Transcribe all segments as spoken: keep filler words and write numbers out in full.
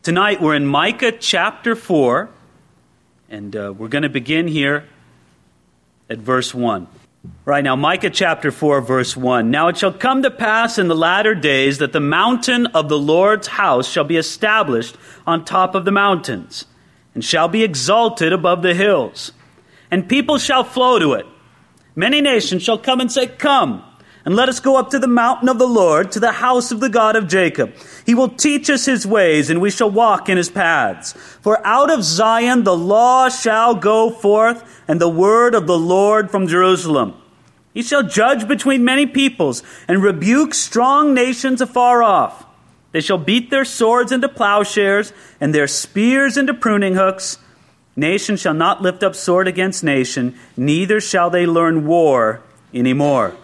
Tonight we're in Micah chapter four, and uh, we're going to begin here at verse one. Right now, Micah chapter four, verse one. Now it shall come to pass in the latter days that the mountain of the Lord's house shall be established on top of the mountains, and shall be exalted above the hills. And people shall flow to it. Many nations shall come and say, Come, and let us go up to the mountain of the Lord, to the house of the God of Jacob. He will teach us his ways, and we shall walk in his paths. For out of Zion the law shall go forth, and the word of the Lord from Jerusalem. He shall judge between many peoples, and rebuke strong nations afar off. They shall beat their swords into plowshares, and their spears into pruning hooks. Nation shall not lift up sword against nation, neither shall they learn war anymore.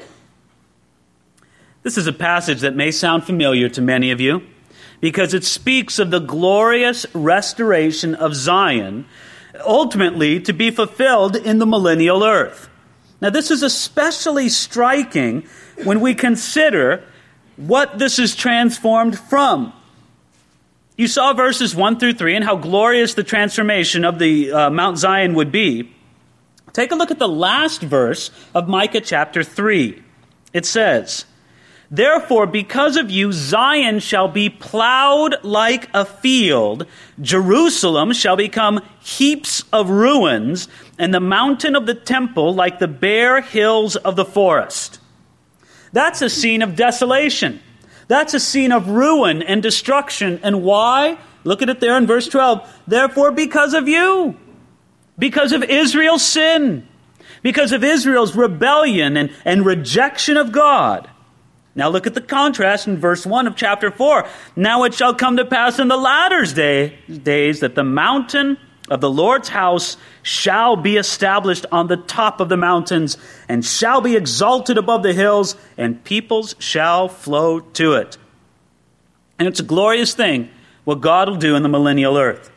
This is a passage that may sound familiar to many of you because it speaks of the glorious restoration of Zion, ultimately to be fulfilled in the millennial earth. Now, this is especially striking when we consider what this is transformed from. You saw verses one through three and how glorious the transformation of the uh, Mount Zion would be. Take a look at the last verse of Micah chapter three. It says, Therefore, because of you, Zion shall be plowed like a field, Jerusalem shall become heaps of ruins, and the mountain of the temple like the bare hills of the forest. That's a scene of desolation. That's a scene of ruin and destruction. And why? Look at it there in verse twelve. Therefore, because of you, because of Israel's sin, because of Israel's rebellion and, and rejection of God. Now look at the contrast in verse one of chapter four. Now it shall come to pass in the latter day, days that the mountain of the Lord's house shall be established on the top of the mountains and shall be exalted above the hills, and peoples shall flow to it. And it's a glorious thing what God will do in the millennial earth.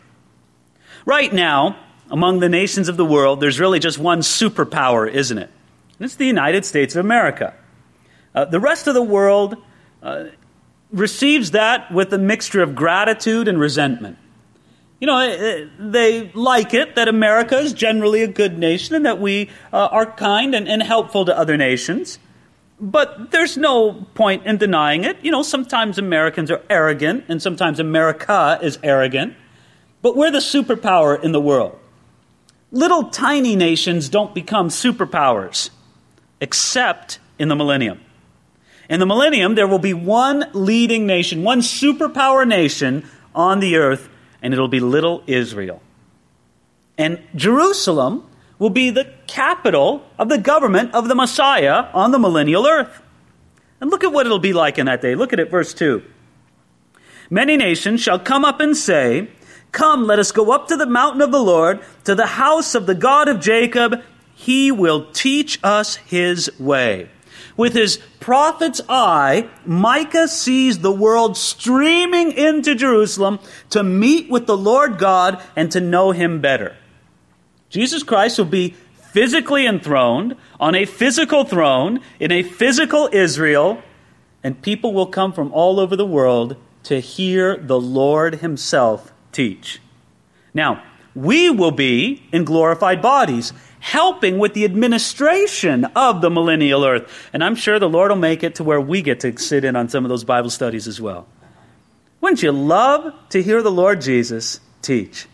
Right now, among the nations of the world, there's really just one superpower, isn't it? And it's the United States of America. Uh, the rest of the world uh, receives that with a mixture of gratitude and resentment. You know, they like it that America is generally a good nation and that we uh, are kind and, and helpful to other nations. But there's no point in denying it. You know, sometimes Americans are arrogant and sometimes America is arrogant. But we're the superpower in the world. Little tiny nations don't become superpowers, except in the millennium. In the millennium, there will be one leading nation, one superpower nation on the earth, and it'll be little Israel. And Jerusalem will be the capital of the government of the Messiah on the millennial earth. And look at what it'll be like in that day. Look at it, verse two. Many nations shall come up and say, Come, let us go up to the mountain of the Lord, to the house of the God of Jacob. He will teach us his way. With his prophet's eye, Micah sees the world streaming into Jerusalem to meet with the Lord God and to know him better. Jesus Christ will be physically enthroned on a physical throne in a physical Israel, and people will come from all over the world to hear the Lord himself teach. Now, we will be in glorified bodies, helping with the administration of the millennial earth. And I'm sure the Lord will make it to where we get to sit in on some of those Bible studies as well. Wouldn't you love to hear the Lord Jesus teach?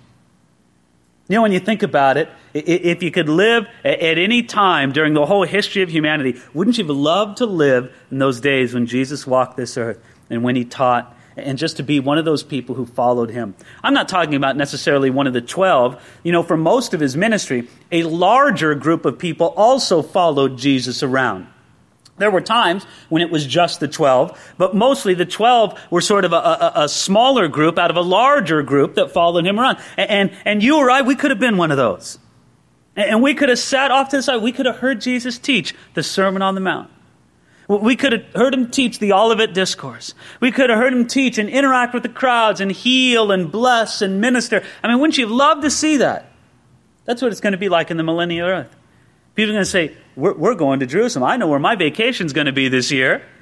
You know, when you think about it, if you could live at any time during the whole history of humanity, wouldn't you love to live in those days when Jesus walked this earth and when he taught, and just to be one of those people who followed him? I'm not talking about necessarily one of the twelve. You know, for most of his ministry, a larger group of people also followed Jesus around. There were times when it was just the twelve, but mostly the twelve were sort of a, a, a smaller group out of a larger group that followed him around. And, and, and you or I, we could have been one of those. And, and we could have sat off to the side. We could have heard Jesus teach the Sermon on the Mount. We could have heard him teach the Olivet Discourse. We could have heard him teach and interact with the crowds and heal and bless and minister. I mean, wouldn't you love to see that? That's what it's going to be like in the millennial earth. People are going to say, we're, we're going to Jerusalem. I know where my vacation's going to be this year.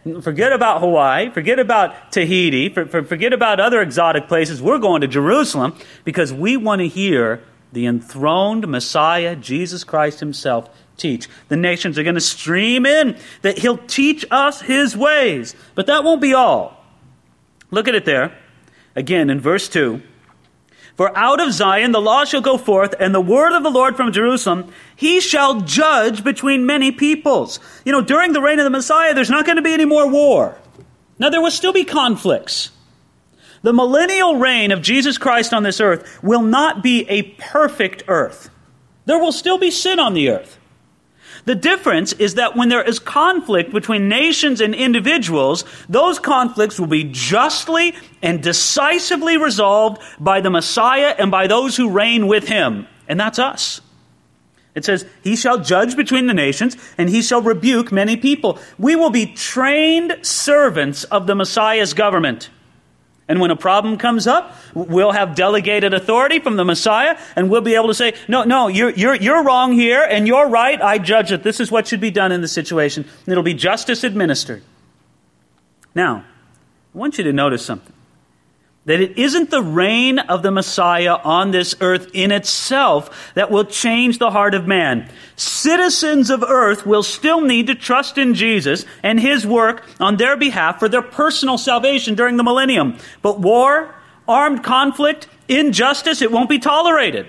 Forget about Hawaii. Forget about Tahiti. For, for, forget about other exotic places. We're going to Jerusalem because we want to hear the enthroned Messiah, Jesus Christ himself, teach. The nations are going to stream in, that he'll teach us his ways. But that won't be all. Look at it there. Again, in verse two. For out of Zion the law shall go forth, and the word of the Lord from Jerusalem. He shall judge between many peoples. You know, during the reign of the Messiah, there's not going to be any more war. Now, there will still be conflicts. The millennial reign of Jesus Christ on this earth will not be a perfect earth. There will still be sin on the earth. The difference is that when there is conflict between nations and individuals, those conflicts will be justly and decisively resolved by the Messiah and by those who reign with him. And that's us. It says, he shall judge between the nations, and he shall rebuke many people. We will be trained servants of the Messiah's government. And when a problem comes up, we'll have delegated authority from the Messiah, and we'll be able to say, no, no, you're, you're, you're wrong here, and you're right. I judge it. This is what should be done in the situation. And it'll be justice administered. Now, I want you to notice something. That it isn't the reign of the Messiah on this earth in itself that will change the heart of man. Citizens of earth will still need to trust in Jesus and his work on their behalf for their personal salvation during the millennium. But war, armed conflict, injustice, it won't be tolerated.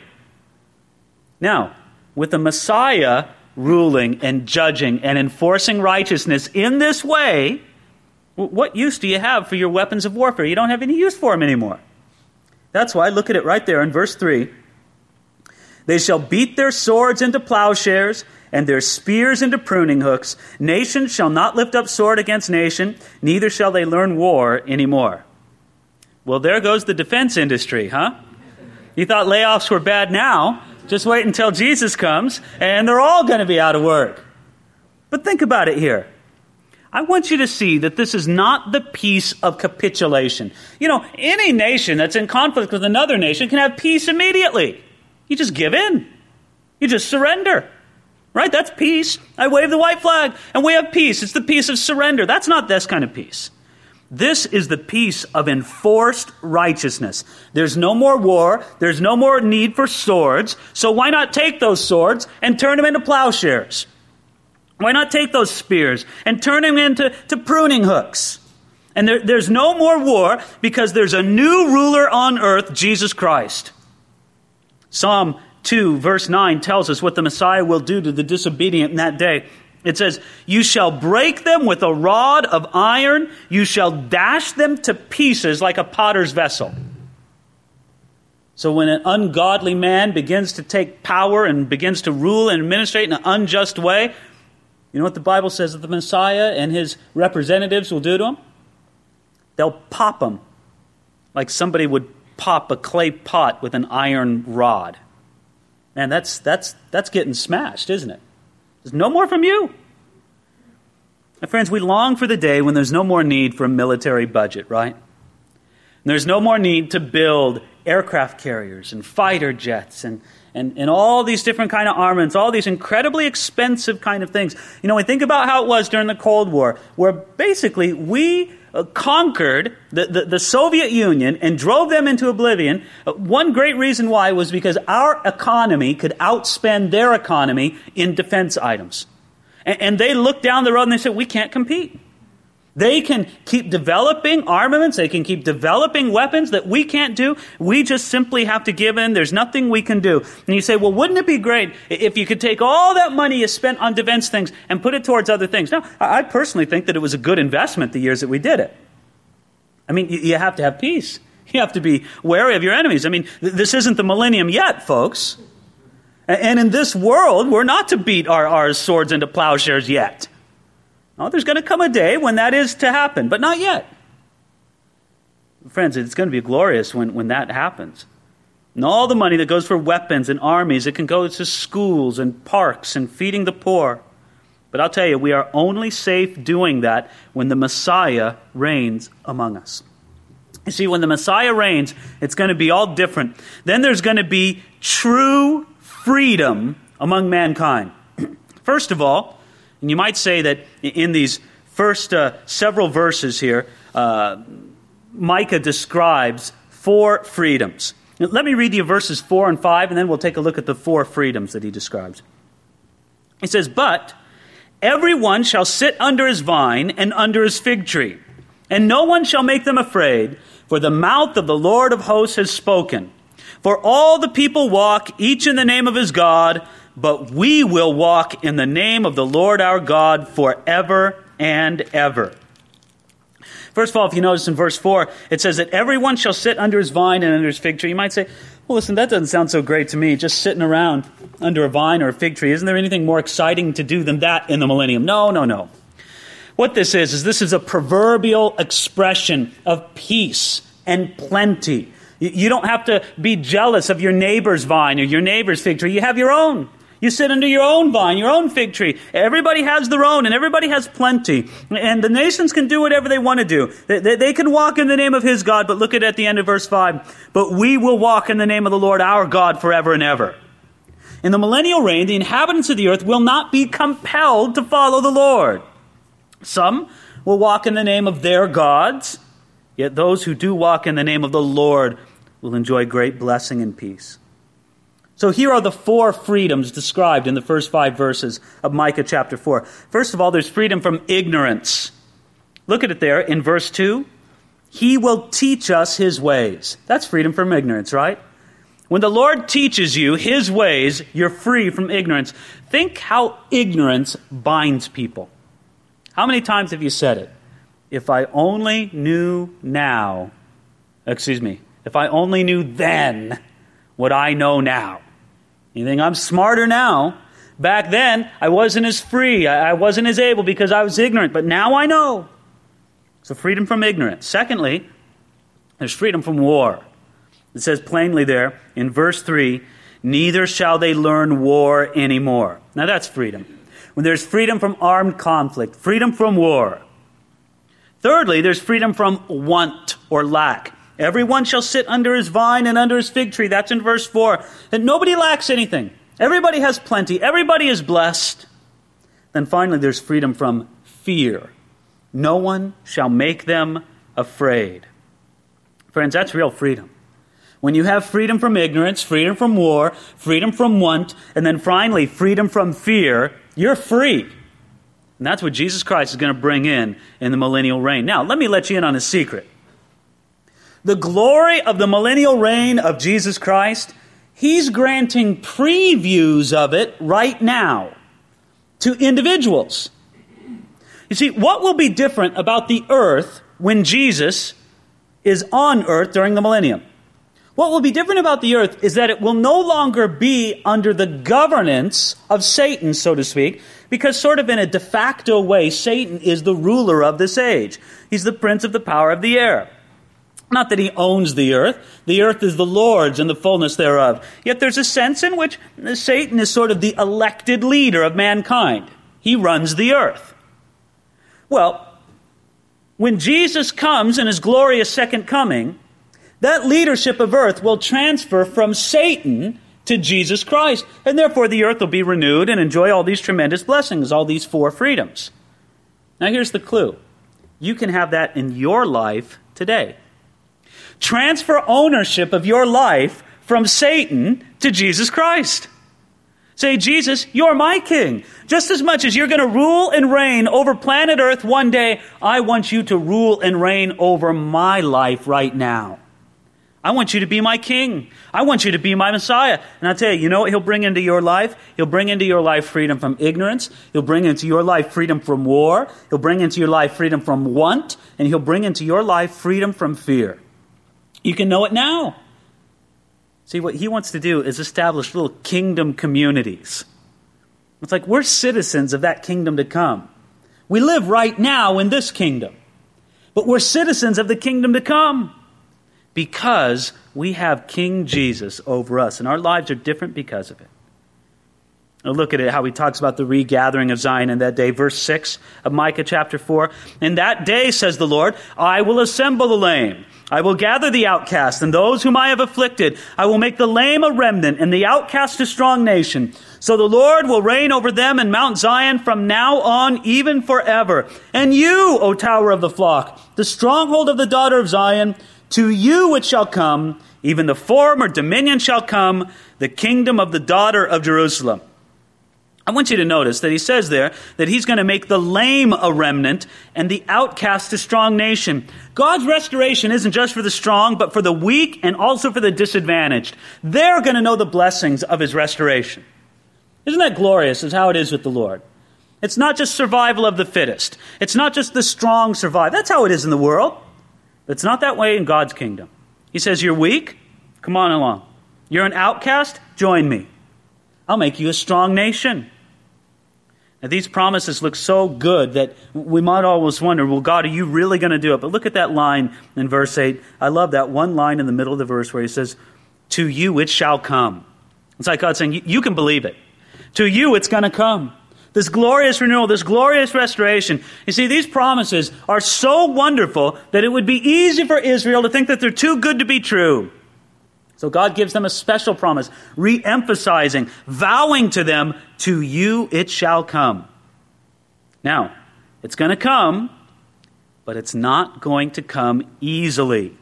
Now, with the Messiah ruling and judging and enforcing righteousness in this way, what use do you have for your weapons of warfare? You don't have any use for them anymore. That's why, look at it right there in verse three. They shall beat their swords into plowshares and their spears into pruning hooks. Nation shall not lift up sword against nation, neither shall they learn war anymore. Well, there goes the defense industry, huh? You thought layoffs were bad now. Just wait until Jesus comes, and they're all going to be out of work. But think about it here. I want you to see that this is not the peace of capitulation. You know, any nation that's in conflict with another nation can have peace immediately. You just give in. You just surrender. Right? That's peace. I wave the white flag and we have peace. It's the peace of surrender. That's not this kind of peace. This is the peace of enforced righteousness. There's no more war. There's no more need for swords. So why not take those swords and turn them into plowshares? Why not take those spears and turn them into to pruning hooks? And there, there's no more war because there's a new ruler on earth, Jesus Christ. Psalm two, verse nine tells us what the Messiah will do to the disobedient in that day. It says, you shall break them with a rod of iron. You shall dash them to pieces like a potter's vessel. So when an ungodly man begins to take power and begins to rule and administrate in an unjust way, you know what the Bible says that the Messiah and his representatives will do to him? They'll pop him like somebody would pop a clay pot with an iron rod. Man, that's that's that's getting smashed, isn't it? There's no more from you. My friends, we long for the day when there's no more need for a military budget, right? And there's no more need to build aircraft carriers and fighter jets and And, and all these different kind of armaments, all these incredibly expensive kind of things. You know, we think about how it was during the Cold War, where basically we uh, conquered the, the, the Soviet Union and drove them into oblivion. Uh, one great reason why was because our economy could outspend their economy in defense items. And, and they looked down the road and they said, we can't compete. They can keep developing armaments. They can keep developing weapons that we can't do. We just simply have to give in. There's nothing we can do. And you say, well, wouldn't it be great if you could take all that money you spent on defense things and put it towards other things? Now, I personally think that it was a good investment the years that we did it. I mean, you have to have peace. You have to be wary of your enemies. I mean, this isn't the millennium yet, folks. And in this world, we're not to beat our, our swords into plowshares yet. No, there's going to come a day when that is to happen, but not yet. Friends, it's going to be glorious when, when that happens. And all the money that goes for weapons and armies, it can go to schools and parks and feeding the poor. But I'll tell you, we are only safe doing that when the Messiah reigns among us. You see, when the Messiah reigns, it's going to be all different. Then there's going to be true freedom among mankind. First of all, and you might say that in these first uh, several verses here, uh, Micah describes four freedoms. Now, let me read you verses four and five, and then we'll take a look at the four freedoms that he describes. He says, "But everyone shall sit under his vine and under his fig tree, and no one shall make them afraid, for the mouth of the Lord of hosts has spoken. For all the people walk, each in the name of his God, but we will walk in the name of the Lord our God forever and ever." First of all, if you notice in verse four, it says that everyone shall sit under his vine and under his fig tree. You might say, well, listen, that doesn't sound so great to me, just sitting around under a vine or a fig tree. Isn't there anything more exciting to do than that in the millennium? No, no, no. What this is, is this is a proverbial expression of peace and plenty. You don't have to be jealous of your neighbor's vine or your neighbor's fig tree. You have your own. You sit under your own vine, your own fig tree. Everybody has their own, and everybody has plenty. And the nations can do whatever they want to do. They, they, they can walk in the name of his God, but look at, at the end of verse five. "But we will walk in the name of the Lord our God forever and ever." In the millennial reign, the inhabitants of the earth will not be compelled to follow the Lord. Some will walk in the name of their gods, yet those who do walk in the name of the Lord will enjoy great blessing and peace. So here are the four freedoms described in the first five verses of Micah chapter four. First of all, there's freedom from ignorance. Look at it there in verse two. "He will teach us his ways." That's freedom from ignorance, right? When the Lord teaches you his ways, you're free from ignorance. Think how ignorance binds people. How many times have you said it? If I only knew now, excuse me, if I only knew then what I know now. You think, I'm smarter now. Back then, I wasn't as free. I wasn't as able because I was ignorant. But now I know. So freedom from ignorance. Secondly, there's freedom from war. It says plainly there in verse three, "Neither shall they learn war anymore." Now that's freedom. When there's freedom from armed conflict, freedom from war. Thirdly, there's freedom from want or lack. "Everyone shall sit under his vine and under his fig tree." That's in verse four. And nobody lacks anything. Everybody has plenty. Everybody is blessed. Then finally, there's freedom from fear. "No one shall make them afraid." Friends, that's real freedom. When you have freedom from ignorance, freedom from war, freedom from want, and then finally freedom from fear, you're free. And that's what Jesus Christ is going to bring in in the millennial reign. Now, let me let you in on a secret. The glory of the millennial reign of Jesus Christ, he's granting previews of it right now to individuals. You see, what will be different about the earth when Jesus is on earth during the millennium? What will be different about the earth is that it will no longer be under the governance of Satan, so to speak, because sort of in a de facto way, Satan is the ruler of this age. He's the prince of the power of the air. Not that he owns the earth. The earth is the Lord's and the fullness thereof. Yet there's a sense in which Satan is sort of the elected leader of mankind. He runs the earth. Well, when Jesus comes in his glorious second coming, that leadership of earth will transfer from Satan to Jesus Christ. And therefore the earth will be renewed and enjoy all these tremendous blessings, all these four freedoms. Now here's the clue. You can have that in your life today. Transfer ownership of your life from Satan to Jesus Christ. Say, "Jesus, you're my king. Just as much as you're going to rule and reign over planet Earth one day, I want you to rule and reign over my life right now. I want you to be my king. I want you to be my Messiah." And I'll tell you, you know what he'll bring into your life? He'll bring into your life freedom from ignorance. He'll bring into your life freedom from war. He'll bring into your life freedom from want. And he'll bring into your life freedom from fear. You can know it now. See, what he wants to do is establish little kingdom communities. It's like we're citizens of that kingdom to come. We live right now in this kingdom. But we're citizens of the kingdom to come. Because we have King Jesus over us. And our lives are different because of it. Now look at it, how he talks about the regathering of Zion in that day. Verse six of Micah chapter four. In that day, says the Lord, I will assemble the lame. I will gather the outcast and those whom I have afflicted. I will make the lame a remnant and the outcast a strong nation. So the Lord will reign over them in Mount Zion from now on, even forever. And you, O tower of the flock, the stronghold of the daughter of Zion, to you it shall come, even the former dominion shall come, the kingdom of the daughter of Jerusalem. I want you to notice that he says there that he's going to make the lame a remnant and the outcast a strong nation. God's restoration isn't just for the strong, but for the weak and also for the disadvantaged. They're going to know the blessings of his restoration. Isn't that glorious is how it is with the Lord? It's not just survival of the fittest. It's not just the strong survive. That's how it is in the world. But it's not that way in God's kingdom. He says, you're weak? Come on along. You're an outcast? Join me. I'll make you a strong nation. Now, these promises look so good that we might always wonder, well, God, are you really going to do it? But look at that line in verse eight. I love that one line in the middle of the verse where he says, to you it shall come. It's like God saying, you can believe it. To you it's going to come. This glorious renewal, this glorious restoration. You see, these promises are so wonderful that it would be easy for Israel to think that they're too good to be true. So God gives them a special promise, re-emphasizing, vowing to them, to you it shall come. Now, it's going to come, but it's not going to come easily.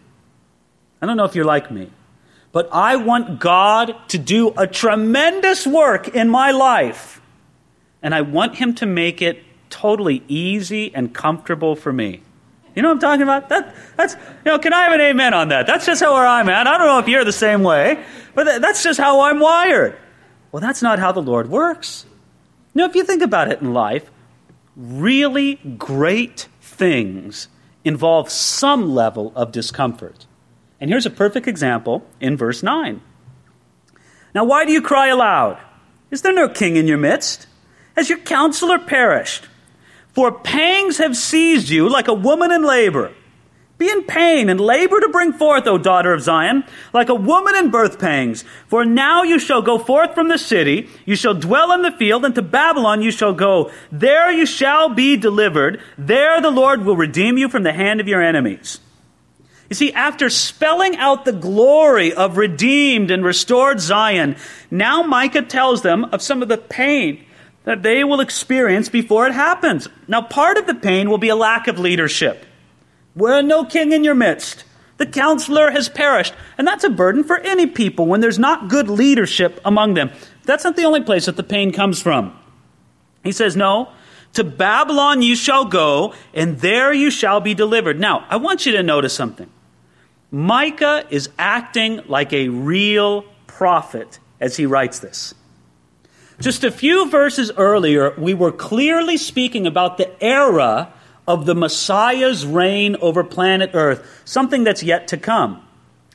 I don't know if you're like me, but I want God to do a tremendous work in my life, and I want him to make it totally easy and comfortable for me. You know what I'm talking about? That, that's, you know, can I have an amen on that? That's just how I'm at. I don't know if you're the same way, but that, that's just how I'm wired. Well, that's not how the Lord works. You know, if you think about it in life, really great things involve some level of discomfort. And here's a perfect example in verse nine. Now, why do you cry aloud? Is there no king in your midst? Has your counselor perished? For pangs have seized you like a woman in labor. Be in pain and labor to bring forth, O daughter of Zion, like a woman in birth pangs. For now you shall go forth from the city, you shall dwell in the field, and to Babylon you shall go. There you shall be delivered. There the Lord will redeem you from the hand of your enemies. You see, after spelling out the glory of redeemed and restored Zion, now Micah tells them of some of the pain that they will experience before it happens. Now, part of the pain will be a lack of leadership. We're no king in your midst. The counselor has perished. And that's a burden for any people when there's not good leadership among them. That's not the only place that the pain comes from. He says, no, to Babylon you shall go, and there you shall be delivered. Now, I want you to notice something. Micah is acting like a real prophet as he writes this. Just a few verses earlier, we were clearly speaking about the era of the Messiah's reign over planet Earth, something that's yet to come.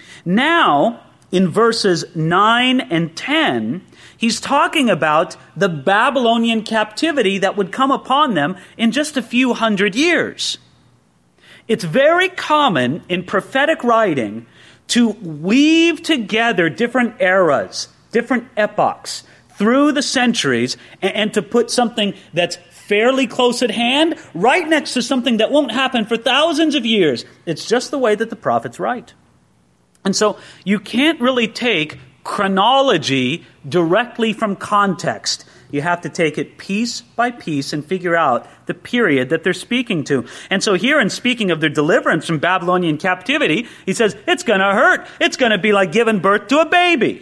Now, in verses nine and ten, he's talking about the Babylonian captivity that would come upon them in just a few hundred years. It's very common in prophetic writing to weave together different eras, different epochs, through the centuries, and, and to put something that's fairly close at hand right next to something that won't happen for thousands of years. It's just the way that the prophets write. And so you can't really take chronology directly from context. You have to take it piece by piece and figure out the period that they're speaking to. And so here, in speaking of their deliverance from Babylonian captivity, he says, it's going to hurt. It's going to be like giving birth to a baby.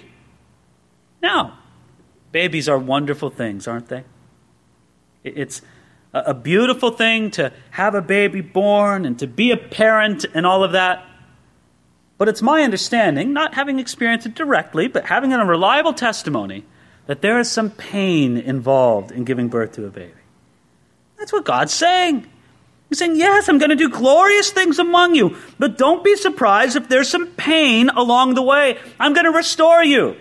Now, babies are wonderful things, aren't they? It's a beautiful thing to have a baby born and to be a parent and all of that. But it's my understanding, not having experienced it directly, but having a reliable testimony, that there is some pain involved in giving birth to a baby. That's what God's saying. He's saying, yes, I'm going to do glorious things among you, but don't be surprised if there's some pain along the way. I'm going to restore you.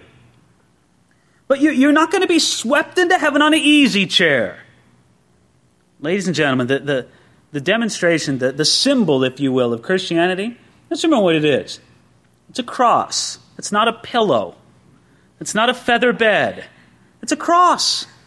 But you're not going to be swept into heaven on an easy chair. Ladies and gentlemen, the, the, the demonstration, the, the symbol, if you will, of Christianity, let's remember what it is. It's a cross. It's not a pillow. It's not a feather bed. It's a cross.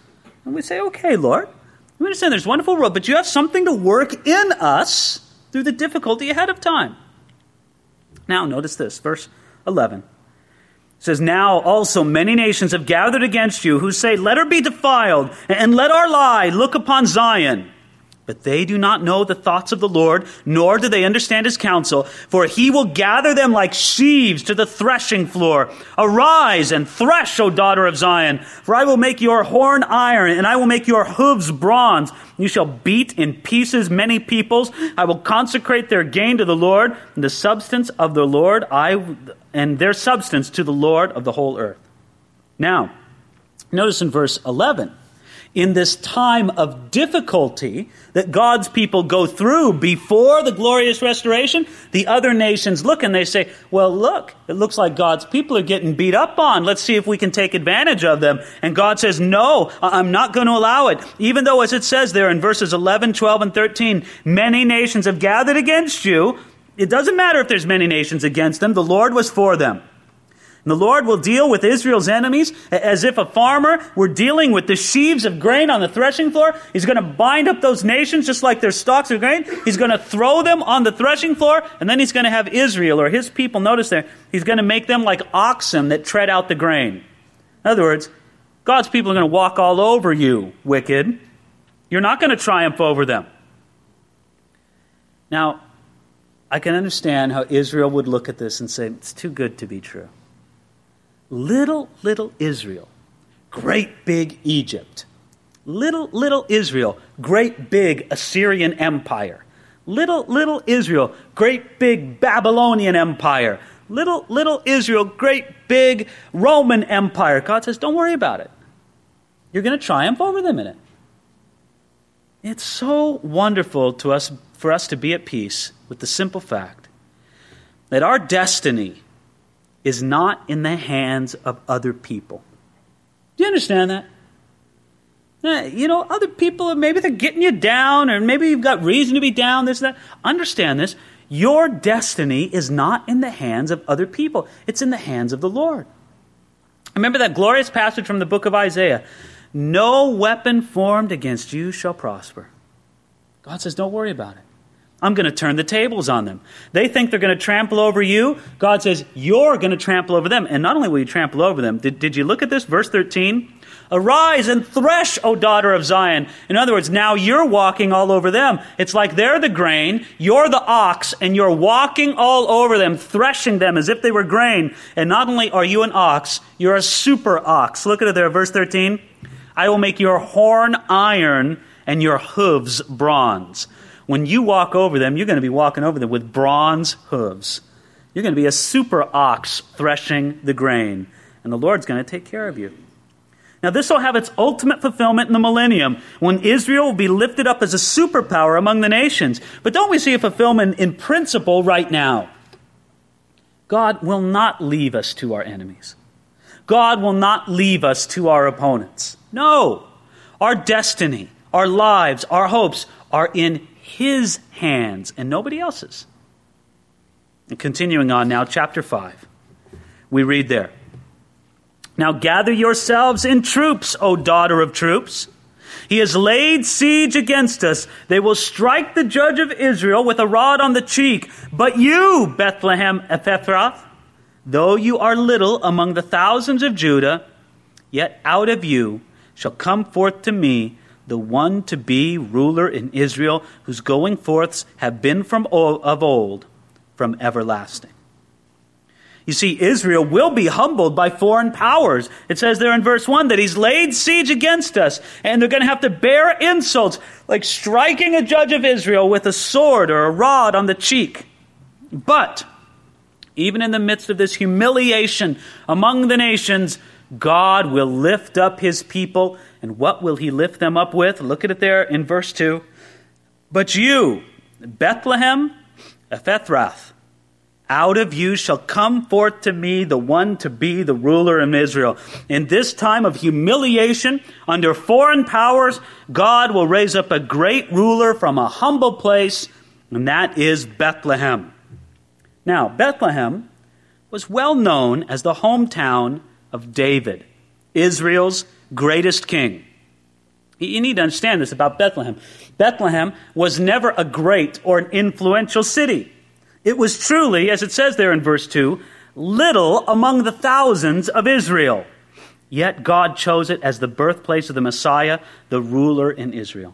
And we say, okay, Lord, we understand there's wonderful rule, but you have something to work in us through the difficulty ahead of time. Now, notice this, verse eleven. It says, now also many nations have gathered against you who say, let her be defiled, and let our lie look upon Zion. But they do not know the thoughts of the Lord, nor do they understand his counsel. For he will gather them like sheaves to the threshing floor. Arise and thresh, O daughter of Zion. For I will make your horn iron, and I will make your hooves bronze. You shall beat in pieces many peoples. I will consecrate their gain to the Lord, and the substance of the Lord, I and their substance to the Lord of the whole earth. Now, notice in verse eleven. In this time of difficulty that God's people go through before the glorious restoration, the other nations look and they say, well, look, it looks like God's people are getting beat up on. Let's see if we can take advantage of them. And God says, no, I'm not going to allow it. Even though, as it says there in verses eleven, twelve, and thirteen, many nations have gathered against you. It doesn't matter if there's many nations against them. The Lord was for them. And the Lord will deal with Israel's enemies as if a farmer were dealing with the sheaves of grain on the threshing floor. He's going to bind up those nations just like their stalks of grain. He's going to throw them on the threshing floor, and then he's going to have Israel, or his people, notice there, he's going to make them like oxen that tread out the grain. In other words, God's people are going to walk all over you, wicked. You're not going to triumph over them. Now, I can understand how Israel would look at this and say, it's too good to be true. Little, little Israel, great big Egypt. Little, little Israel, great big Assyrian Empire. Little, little Israel, great big Babylonian Empire. Little, little Israel, great big Roman Empire. God says, don't worry about it. You're going to triumph over them in it. It's so wonderful to us for us to be at peace with the simple fact that our destiny is not in the hands of other people. Do you understand that? Uh, you know, other people, maybe they're getting you down, or maybe you've got reason to be down, this, that. Understand this. Your destiny is not in the hands of other people. It's in the hands of the Lord. Remember that glorious passage from the book of Isaiah. No weapon formed against you shall prosper. God says, don't worry about it. I'm going to turn the tables on them. They think they're going to trample over you. God says, you're going to trample over them. And not only will you trample over them, did, did you look at this? Verse thirteen. Arise and thresh, O daughter of Zion. In other words, now you're walking all over them. It's like they're the grain, you're the ox, and you're walking all over them, threshing them as if they were grain. And not only are you an ox, you're a super ox. Look at it there, verse thirteen. I will make your horn iron and your hooves bronze. When you walk over them, you're going to be walking over them with bronze hooves. You're going to be a super ox threshing the grain. And the Lord's going to take care of you. Now, this will have its ultimate fulfillment in the millennium, when Israel will be lifted up as a superpower among the nations. But don't we see a fulfillment in principle right now? God will not leave us to our enemies. God will not leave us to our opponents. No. Our destiny, our lives, our hopes are in His hands and nobody else's. And continuing on now, chapter five. We read there. Now gather yourselves in troops, O daughter of troops. He has laid siege against us. They will strike the judge of Israel with a rod on the cheek. But you, Bethlehem Ephrathah, though you are little among the thousands of Judah, yet out of you shall come forth to me the one to be ruler in Israel, whose going forths have been from of old, from everlasting. You see, Israel will be humbled by foreign powers. It says there in verse one that he's laid siege against us, and they're going to have to bear insults, like striking a judge of Israel with a sword or a rod on the cheek. But even in the midst of this humiliation among the nations, God will lift up his people. And what will he lift them up with? Look at it there in verse two. But you, Bethlehem Ephrathah, out of you shall come forth to me the one to be the ruler in Israel. In this time of humiliation under foreign powers, God will raise up a great ruler from a humble place, and that is Bethlehem. Now, Bethlehem was well known as the hometown of David, Israel's greatest king. You need to understand this about Bethlehem. Bethlehem was never a great or an influential city. It was truly, as it says there in verse two, little among the thousands of Israel. Yet God chose it as the birthplace of the Messiah, the ruler in Israel.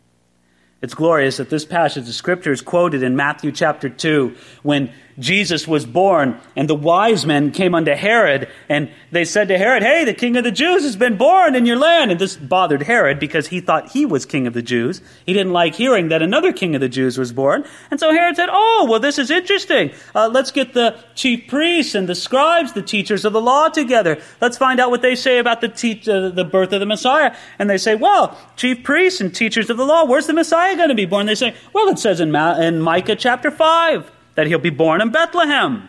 It's glorious that this passage of Scripture is quoted in Matthew chapter two when Jesus was born and the wise men came unto Herod and they said to Herod, "Hey, the king of the Jews has been born in your land." And this bothered Herod because he thought he was king of the Jews. He didn't like hearing that another king of the Jews was born. And so Herod said, "Oh, well, this is interesting. Uh, let's get the chief priests and the scribes, the teachers of the law together. Let's find out what they say about the, te- uh, the birth of the Messiah." And they say, "Well, chief priests and teachers of the law, where's the Messiah going to be born?" They say, "Well, it says in, Ma- in Micah chapter five that he'll be born in Bethlehem."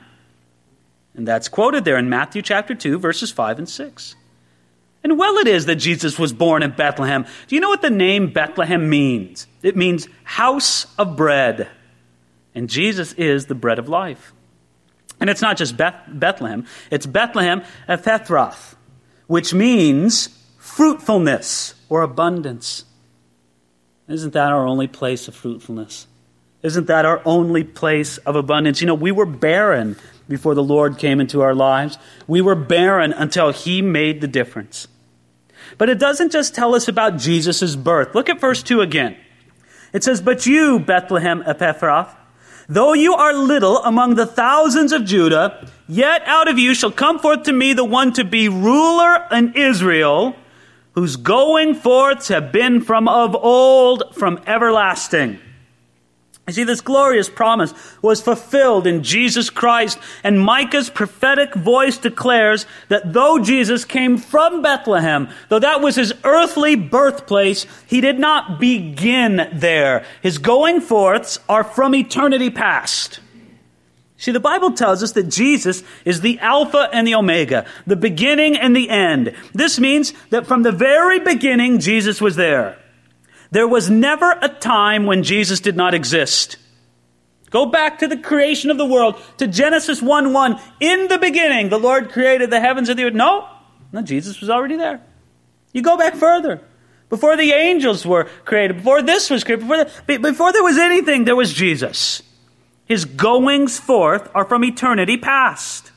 And that's quoted there in Matthew chapter two, verses five and six. And well it is that Jesus was born in Bethlehem. Do you know what the name Bethlehem means? It means house of bread. And Jesus is the bread of life. And it's not just Beth- Bethlehem. It's Bethlehem Ephrath, which means fruitfulness or abundance. Isn't that our only place of fruitfulness? Isn't that our only place of abundance? You know, we were barren before the Lord came into our lives. We were barren until He made the difference. But it doesn't just tell us about Jesus' birth. Look at verse two again. It says, "But you, Bethlehem Ephrath, though you are little among the thousands of Judah, yet out of you shall come forth to me the one to be ruler in Israel, whose going forths have been from of old, from everlasting." You see, this glorious promise was fulfilled in Jesus Christ, and Micah's prophetic voice declares that though Jesus came from Bethlehem, though that was his earthly birthplace, he did not begin there. His going forths are from eternity past. See, the Bible tells us that Jesus is the Alpha and the Omega, the beginning and the end. This means that from the very beginning, Jesus was there. There was never a time when Jesus did not exist. Go back to the creation of the world, to Genesis one one. In the beginning, the Lord created the heavens and the earth. No, no, Jesus was already there. You go back further. Before the angels were created, before this was created, before, the, before there was anything, there was Jesus. His goings forth are from eternity past.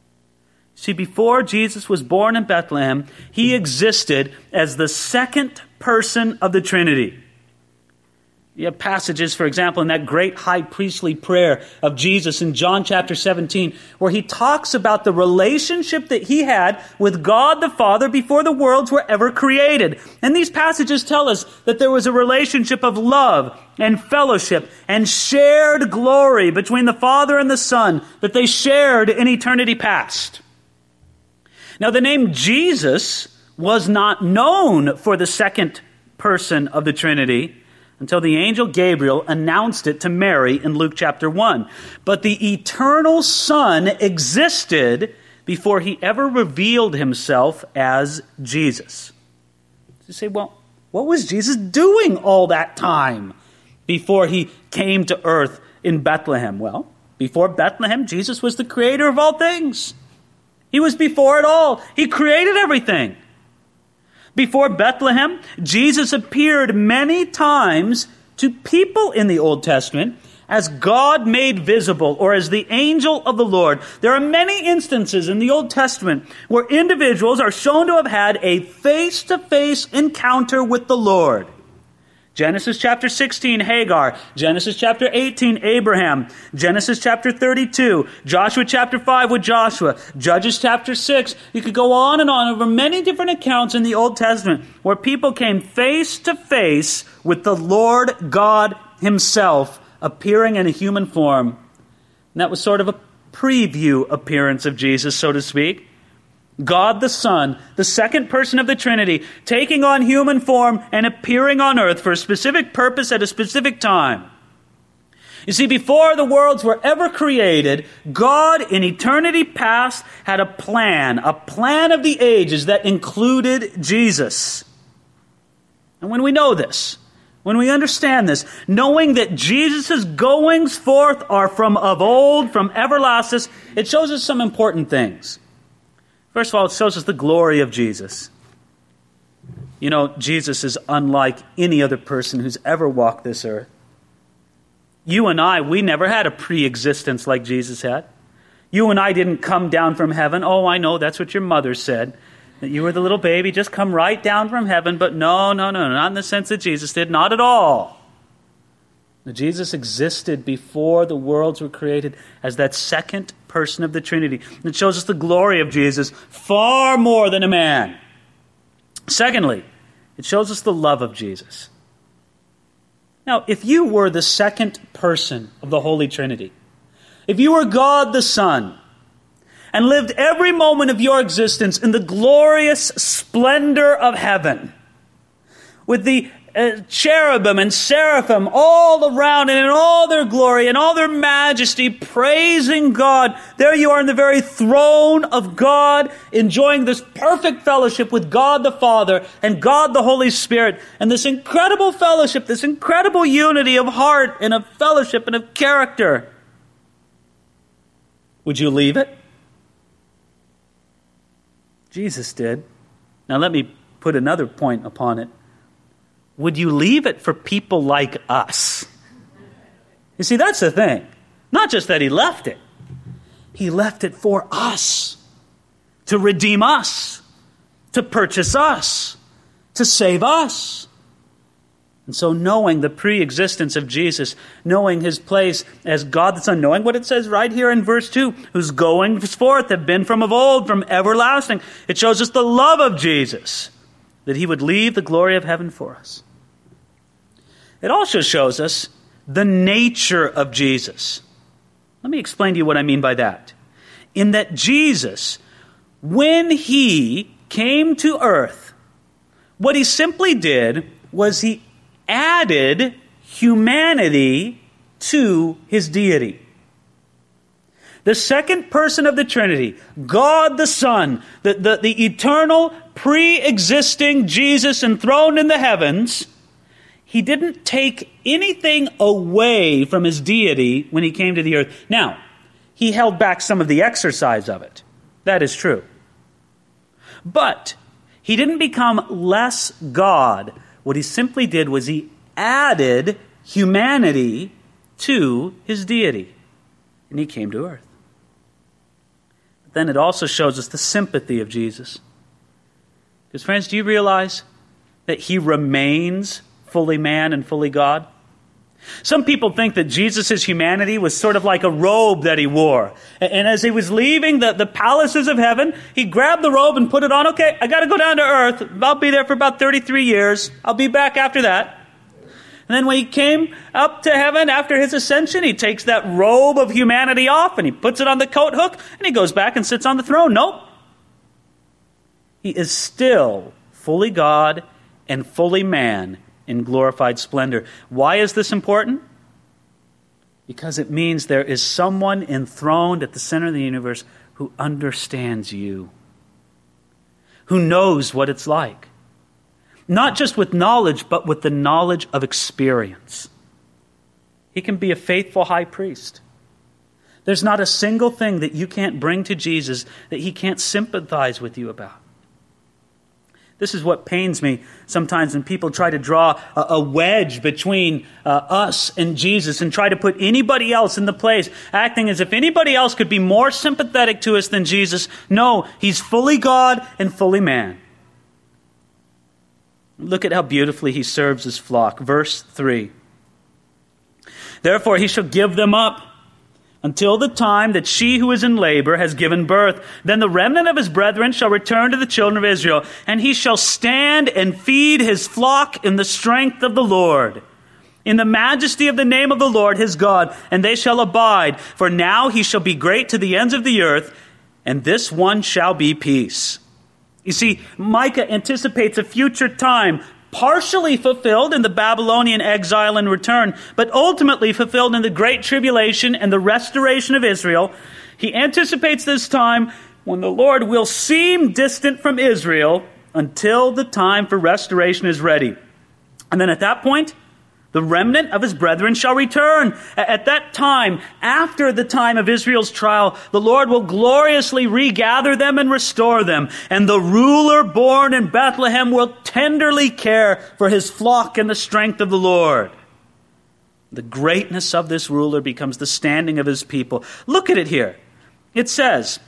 See, before Jesus was born in Bethlehem, He existed as the second person of the Trinity. You have passages, for example, in that great high priestly prayer of Jesus in John chapter seventeen, where He talks about the relationship that He had with God the Father before the worlds were ever created. And these passages tell us that there was a relationship of love and fellowship and shared glory between the Father and the Son that they shared in eternity past. Now, the name Jesus was not known for the second person of the Trinity until the angel Gabriel announced it to Mary in Luke chapter one. But the eternal Son existed before He ever revealed Himself as Jesus. You say, well, what was Jesus doing all that time before He came to earth in Bethlehem? Well, before Bethlehem, Jesus was the creator of all things. He was before it all. He created everything. Before Bethlehem, Jesus appeared many times to people in the Old Testament as God made visible or as the angel of the Lord. There are many instances in the Old Testament where individuals are shown to have had a face-to-face encounter with the Lord. Genesis chapter sixteen, Hagar. Genesis chapter eighteen, Abraham. Genesis chapter thirty-two, Joshua chapter five with Joshua. Judges chapter six. You could go on and on over many different accounts in the Old Testament where people came face to face with the Lord God Himself appearing in a human form. And that was sort of a preview appearance of Jesus, so to speak. God the Son, the second person of the Trinity, taking on human form and appearing on earth for a specific purpose at a specific time. You see, before the worlds were ever created, God in eternity past had a plan, a plan of the ages that included Jesus. And when we know this, when we understand this, knowing that Jesus' goings forth are from of old, from everlasting, it shows us some important things. First of all, it shows us the glory of Jesus. You know, Jesus is unlike any other person who's ever walked this earth. You and I, we never had a pre-existence like Jesus had. You and I didn't come down from heaven. Oh, I know, that's what your mother said, that you were the little baby, just come right down from heaven. But no, no, no, not in the sense that Jesus did, not at all. Jesus existed before the worlds were created as that second person of the Trinity. It shows us the glory of Jesus far more than a man. Secondly, it shows us the love of Jesus. Now, if you were the second person of the Holy Trinity, if you were God the Son, and lived every moment of your existence in the glorious splendor of heaven, with the uh, cherubim and seraphim all around and in all their glory and all their majesty, praising God, there you are in the very throne of God, enjoying this perfect fellowship with God the Father and God the Holy Spirit, and this incredible fellowship, this incredible unity of heart and of fellowship and of character. Would you leave it? Jesus did. Now let me put another point upon it. Would you leave it for people like us? You see, that's the thing. Not just that he left it. He left it for us. To redeem us. To purchase us. To save us. And so knowing the pre-existence of Jesus, knowing his place as God the Son, knowing what it says right here in verse two, whose goings forth have been from of old, from everlasting. It shows us the love of Jesus, that he would leave the glory of heaven for us. It also shows us the nature of Jesus. Let me explain to you what I mean by that. In that Jesus, when he came to earth, what he simply did was he added humanity to his deity. The second person of the Trinity, God the Son, the, the, the eternal, pre-existing Jesus enthroned in the heavens, he didn't take anything away from his deity when he came to the earth. Now, he held back some of the exercise of it. That is true. But he didn't become less God. What he simply did was he added humanity to his deity. And he came to earth. But then it also shows us the sympathy of Jesus. Because friends, do you realize that he remains fully man and fully God? Some people think that Jesus' humanity was sort of like a robe that he wore. And as he was leaving the, the palaces of heaven, he grabbed the robe and put it on. Okay, I got to go down to earth. I'll be there for about thirty-three years. I'll be back after that. And then when he came up to heaven after his ascension, he takes that robe of humanity off and he puts it on the coat hook and he goes back and sits on the throne. Nope. He is still fully God and fully man in glorified splendor. Why is this important? Because it means there is someone enthroned at the center of the universe who understands you, who knows what it's like. Not just with knowledge, but with the knowledge of experience. He can be a faithful high priest. There's not a single thing that you can't bring to Jesus that he can't sympathize with you about. This is what pains me sometimes when people try to draw a, a wedge between uh, us and Jesus and try to put anybody else in the place, acting as if anybody else could be more sympathetic to us than Jesus. No, he's fully God and fully man. Look at how beautifully he serves his flock. Verse three. Therefore he shall give them up until the time that she who is in labor has given birth. Then the remnant of his brethren shall return to the children of Israel, and he shall stand and feed his flock in the strength of the Lord, in the majesty of the name of the Lord his God, and they shall abide. For now he shall be great to the ends of the earth, and this one shall be peace. You see, Micah anticipates a future time partially fulfilled in the Babylonian exile and return, but ultimately fulfilled in the Great Tribulation and the restoration of Israel. He anticipates this time when the Lord will seem distant from Israel until the time for restoration is ready. And then at that point, the The remnant of his brethren shall return. At that time, after the time of Israel's trial, the Lord will gloriously regather them and restore them. And the ruler born in Bethlehem will tenderly care for his flock in the strength of the Lord. The greatness of this ruler becomes the standing of his people. Look at it here. It says,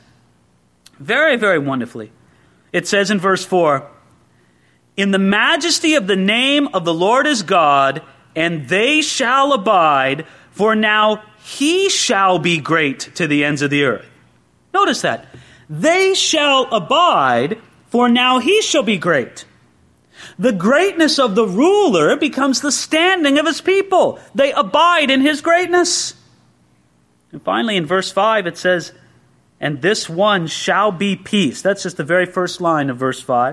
very, very wonderfully, it says in verse four, in the majesty of the name of the Lord is God, and they shall abide, for now he shall be great to the ends of the earth. Notice that. They shall abide, for now he shall be great. The greatness of the ruler becomes the standing of his people. They abide in his greatness. And finally, in verse five, it says, and this one shall be peace. That's just the very first line of verse five.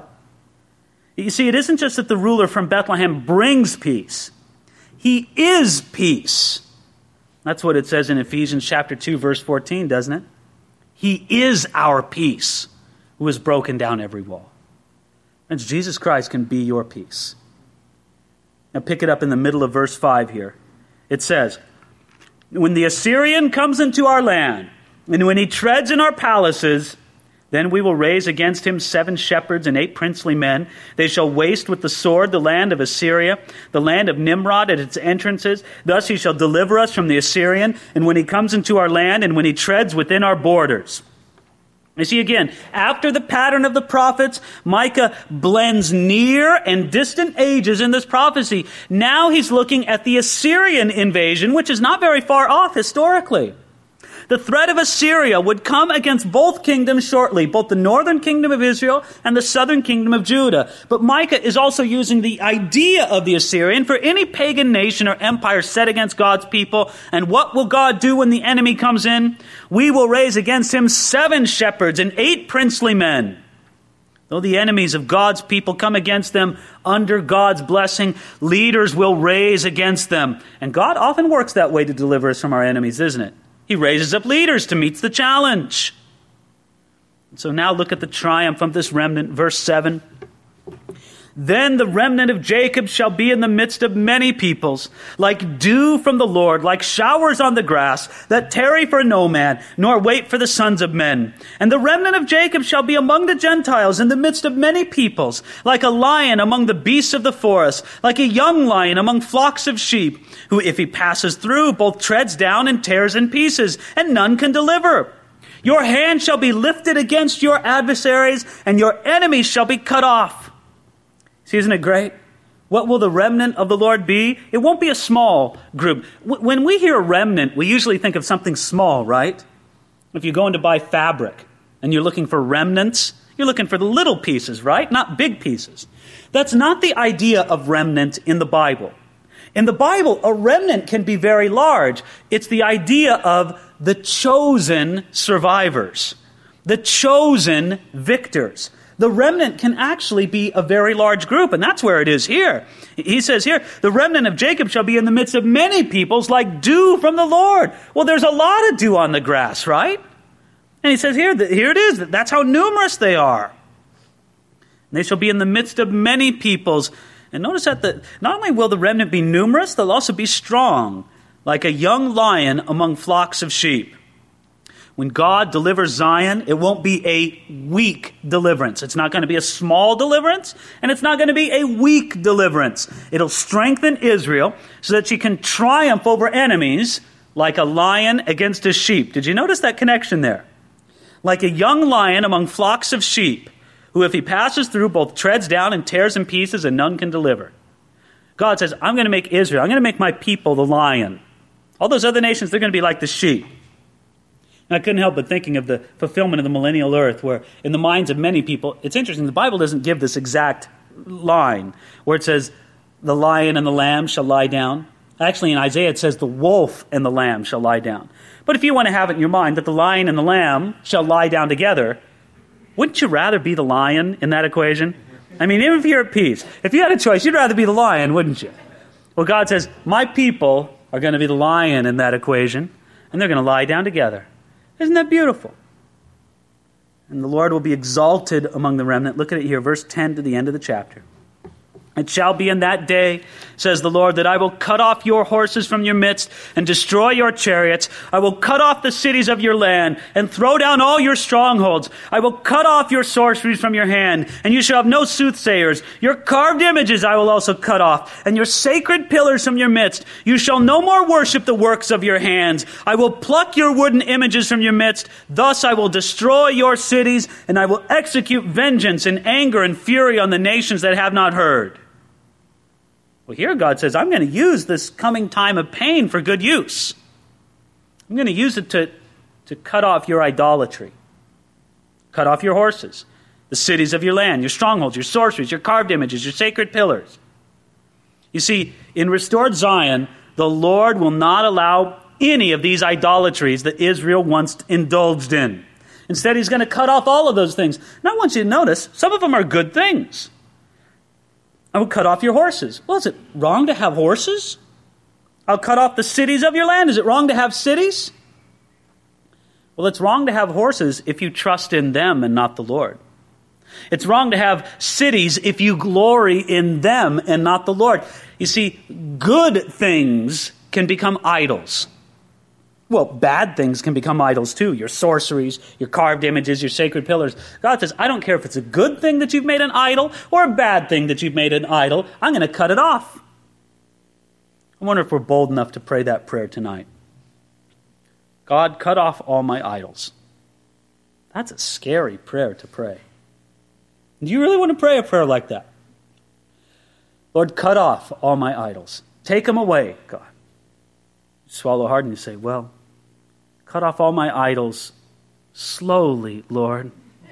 You see, it isn't just that the ruler from Bethlehem brings peace. He is peace. That's what it says in Ephesians chapter two, verse fourteen, doesn't it? He is our peace, who has broken down every wall. And Jesus Christ can be your peace. Now pick it up in the middle of verse five here. It says, when the Assyrian comes into our land, and when he treads in our palaces, then we will raise against him seven shepherds and eight princely men. They shall waste with the sword the land of Assyria, the land of Nimrod at its entrances. Thus he shall deliver us from the Assyrian, and when he comes into our land, and when he treads within our borders. You see, again, after the pattern of the prophets, Micah blends near and distant ages in this prophecy. Now he's looking at the Assyrian invasion, which is not very far off historically. The threat of Assyria would come against both kingdoms shortly, both the northern kingdom of Israel and the southern kingdom of Judah. But Micah is also using the idea of the Assyrian for any pagan nation or empire set against God's people. And what will God do when the enemy comes in? We will raise against him seven shepherds and eight princely men. Though the enemies of God's people come against them under God's blessing, leaders will raise against them. And God often works that way to deliver us from our enemies, isn't it? He raises up leaders to meet the challenge. So now look at the triumph of this remnant. Verse seven. Then the remnant of Jacob shall be in the midst of many peoples, like dew from the Lord, like showers on the grass, that tarry for no man, nor wait for the sons of men. And the remnant of Jacob shall be among the Gentiles, in the midst of many peoples, like a lion among the beasts of the forest, like a young lion among flocks of sheep, who if he passes through, both treads down and tears in pieces, and none can deliver. Your hand shall be lifted against your adversaries, and your enemies shall be cut off. See, isn't it great? What will the remnant of the Lord be? It won't be a small group. When we hear remnant, we usually think of something small, right? If you go in to buy fabric and you're looking for remnants, you're looking for the little pieces, right? Not big pieces. That's not the idea of remnant in the Bible. In the Bible, a remnant can be very large. It's the idea of the chosen survivors, the chosen victors. The remnant can actually be a very large group, and that's where it is here. He says here, the remnant of Jacob shall be in the midst of many peoples like dew from the Lord. Well, there's a lot of dew on the grass, right? And he says here, here it is. That's how numerous they are. And they shall be in the midst of many peoples. And notice that the, not only will the remnant be numerous, they'll also be strong, like a young lion among flocks of sheep. When God delivers Zion, it won't be a weak deliverance. It's not going to be a small deliverance, and it's not going to be a weak deliverance. It'll strengthen Israel so that she can triumph over enemies like a lion against a sheep. Did you notice that connection there? Like a young lion among flocks of sheep, who if he passes through both treads down and tears in pieces, and none can deliver. God says, I'm going to make Israel, I'm going to make my people the lion. All those other nations, they're going to be like the sheep. And I couldn't help but thinking of the fulfillment of the millennial earth, where in the minds of many people, it's interesting, the Bible doesn't give this exact line, where it says, the lion and the lamb shall lie down. Actually, in Isaiah, it says, the wolf and the lamb shall lie down. But if you want to have it in your mind that the lion and the lamb shall lie down together, wouldn't you rather be the lion in that equation? I mean, even if you're at peace, if you had a choice, you'd rather be the lion, wouldn't you? Well, God says, my people are going to be the lion in that equation, and they're going to lie down together. Isn't that beautiful? And the Lord will be exalted among the remnant. Look at it here, verse ten to the end of the chapter. It shall be in that day, says the Lord, that I will cut off your horses from your midst and destroy your chariots. I will cut off the cities of your land and throw down all your strongholds. I will cut off your sorceries from your hand, and you shall have no soothsayers. Your carved images I will also cut off, and your sacred pillars from your midst. You shall no more worship the works of your hands. I will pluck your wooden images from your midst. Thus I will destroy your cities, and I will execute vengeance and anger and fury on the nations that have not heard. Well, here God says, I'm going to use this coming time of pain for good use. I'm going to use it to, to cut off your idolatry. Cut off your horses, the cities of your land, your strongholds, your sorceries, your carved images, your sacred pillars. You see, in restored Zion, the Lord will not allow any of these idolatries that Israel once indulged in. Instead, he's going to cut off all of those things. And I want you to notice, some of them are good things. I will cut off your horses. Well, is it wrong to have horses? I'll cut off the cities of your land. Is it wrong to have cities? Well, it's wrong to have horses if you trust in them and not the Lord. It's wrong to have cities if you glory in them and not the Lord. You see, good things can become idols. Well, bad things can become idols too. Your sorceries, your carved images, your sacred pillars. God says, I don't care if it's a good thing that you've made an idol or a bad thing that you've made an idol. I'm going to cut it off. I wonder if we're bold enough to pray that prayer tonight. God, cut off all my idols. That's a scary prayer to pray. Do you really want to pray a prayer like that? Lord, cut off all my idols. Take them away, God. You swallow hard and you say, well, cut off all my idols slowly, Lord.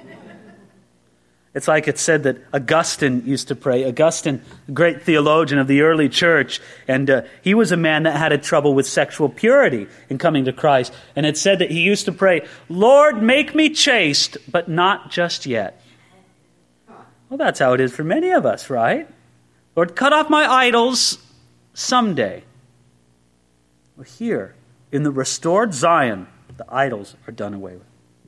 It's like it said that Augustine used to pray. Augustine, a great theologian of the early church, and uh, he was a man that had a trouble with sexual purity in coming to Christ. And it said that he used to pray, Lord, make me chaste, but not just yet. Well, that's how it is for many of us, right? Lord, cut off my idols someday. Well, here, in the restored Zion, the idols are done away with.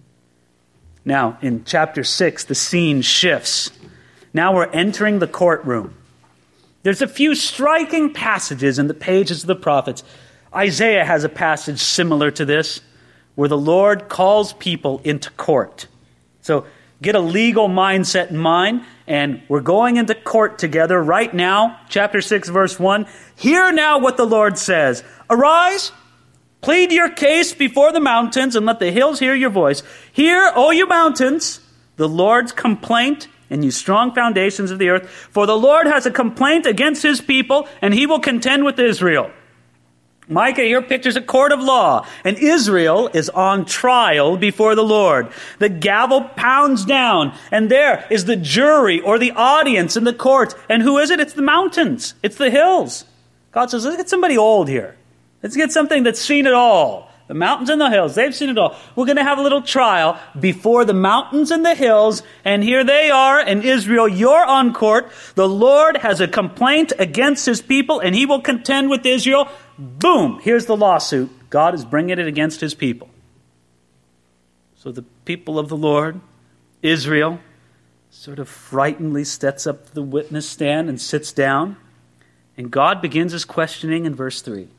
Now, in chapter six, the scene shifts. Now we're entering the courtroom. There's a few striking passages in the pages of the prophets. Isaiah has a passage similar to this, where the Lord calls people into court. So get a legal mindset in mind, and we're going into court together right now. Chapter six, verse one. Hear now what the Lord says. Arise, plead your case before the mountains, and let the hills hear your voice. Hear, O you mountains, the Lord's complaint, and you strong foundations of the earth. For the Lord has a complaint against his people, and he will contend with Israel. Micah here pictures a court of law, and Israel is on trial before the Lord. The gavel pounds down, and there is the jury or the audience in the court. And who is it? It's the mountains. It's the hills. God says, let's get somebody old here. Let's get something that's seen it all. The mountains and the hills, they've seen it all. We're going to have a little trial before the mountains and the hills, and here they are in Israel. You're on court. The Lord has a complaint against his people, and he will contend with Israel. Boom, here's the lawsuit. God is bringing it against his people. So the people of the Lord, Israel, sort of frightenedly steps up to the witness stand and sits down. And God begins his questioning in verse three.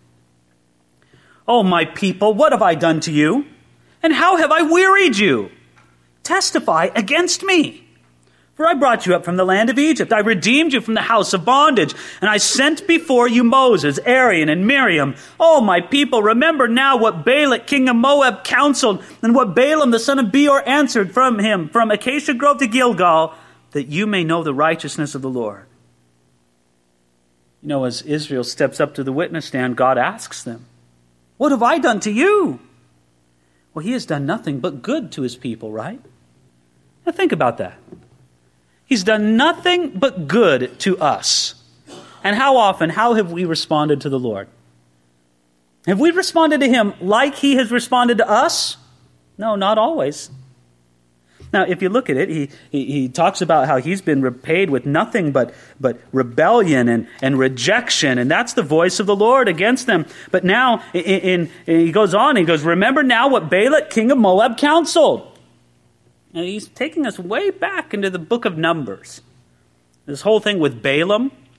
Oh, my people, what have I done to you? And how have I wearied you? Testify against me. For I brought you up from the land of Egypt. I redeemed you from the house of bondage. And I sent before you Moses, Aaron, and Miriam. Oh, my people, remember now what Balak, king of Moab, counseled, and what Balaam, the son of Beor, answered from him, from Acacia Grove to Gilgal, that you may know the righteousness of the Lord. You know, as Israel steps up to the witness stand, God asks them, what have I done to you? Well, he has done nothing but good to his people, right? Now think about that. He's done nothing but good to us. And how often, how have we responded to the Lord? Have we responded to him like he has responded to us? No, not always. Now, if you look at it, he, he, he talks about how he's been repaid with nothing but, but rebellion and, and rejection, and that's the voice of the Lord against them. But now, in, in, he goes on, he goes, remember now what Balak, king of Moab, counseled. And he's taking us way back into the book of Numbers. This whole thing with Balaam,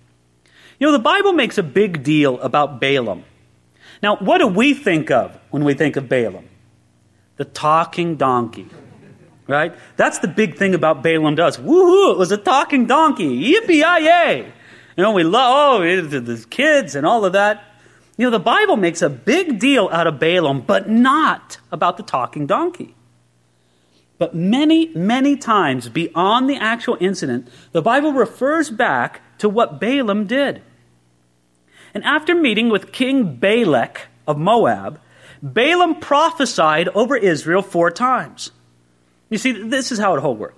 You know, the Bible makes a big deal about Balaam. Now, what do we think of when we think of Balaam? The talking donkey, right? That's the big thing about Balaam does. Woohoo, it was a talking donkey. Yippee-yi-yay. You know, we love, oh, the kids and all of that. You know, the Bible makes a big deal out of Balaam, but not about the talking donkey. But many, many times beyond the actual incident, the Bible refers back to what Balaam did. And after meeting with King Balak of Moab, Balaam prophesied over Israel four times. You see, this is how it whole worked.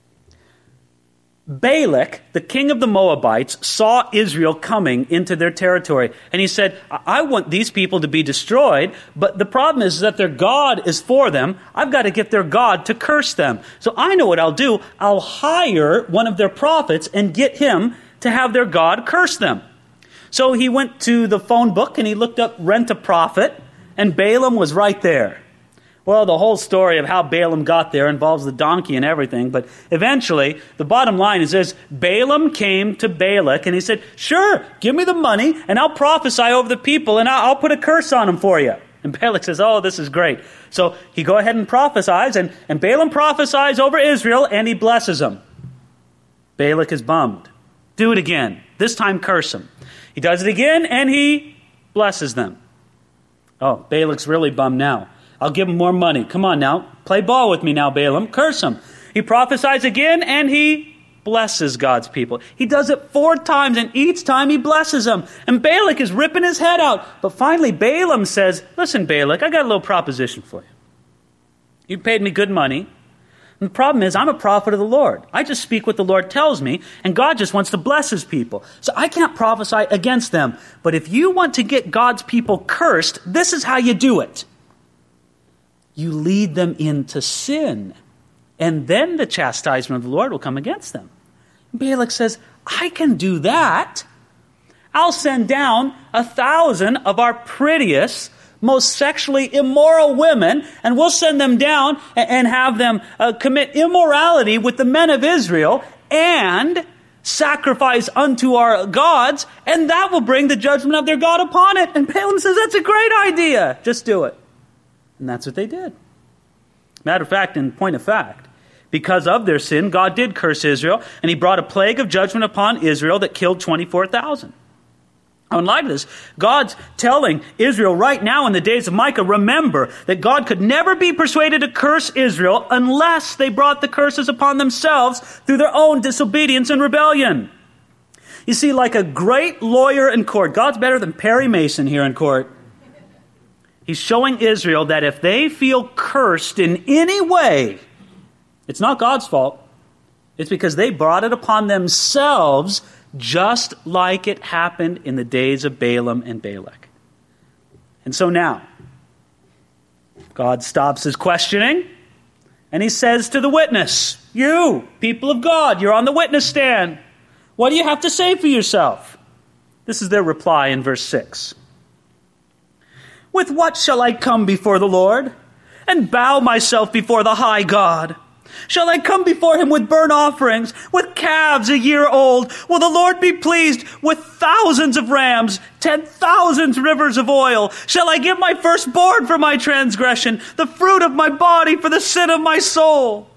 Balak, the king of the Moabites, saw Israel coming into their territory. And he said, I want these people to be destroyed, but the problem is that their God is for them. I've got to get their God to curse them. So I know what I'll do. I'll hire one of their prophets and get him to have their God curse them. So he went to the phone book and he looked up rent a prophet, and Balaam was right there. Well, the whole story of how Balaam got there involves the donkey and everything, but eventually, the bottom line is this: Balaam came to Balak and he said, sure, give me the money and I'll prophesy over the people and I'll put a curse on them for you. And Balak says, oh, this is great. So he go ahead and prophesies, and, and Balaam prophesies over Israel and he blesses them. Balak is bummed. Do it again. This time curse them. He does it again and he blesses them. Oh, Balak's really bummed now. I'll give him more money. Come on now. Play ball with me now, Balaam. Curse him. He prophesies again, and he blesses God's people. He does it four times, and each time he blesses them. And Balak is ripping his head out. But finally, Balaam says, listen, Balak, I got a little proposition for you. You paid me good money. And the problem is, I'm a prophet of the Lord. I just speak what the Lord tells me, and God just wants to bless his people. So I can't prophesy against them. But if you want to get God's people cursed, this is how you do it. You lead them into sin, and then the chastisement of the Lord will come against them. Balak says, I can do that. I'll send down a thousand of our prettiest, most sexually immoral women, and we'll send them down and have them uh, commit immorality with the men of Israel and sacrifice unto our gods, and that will bring the judgment of their God upon it. And Balaam says, that's a great idea. Just do it. And that's what they did. Matter of fact, in point of fact, because of their sin, God did curse Israel, and he brought a plague of judgment upon Israel that killed twenty-four thousand. Now, in light of this, God's telling Israel right now in the days of Micah, remember that God could never be persuaded to curse Israel unless they brought the curses upon themselves through their own disobedience and rebellion. You see, like a great lawyer in court, God's better than Perry Mason here in court. He's showing Israel that if they feel cursed in any way, it's not God's fault. It's because they brought it upon themselves, just like it happened in the days of Balaam and Balak. And so now, God stops his questioning, and he says to the witness, you, people of God, you're on the witness stand. What do you have to say for yourself? This is their reply in verse six. With what shall I come before the Lord and bow myself before the high God? Shall I come before him with burnt offerings, with calves a year old? Will the Lord be pleased with thousands of rams, ten thousand rivers of oil? Shall I give my firstborn for my transgression, the fruit of my body for the sin of my soul?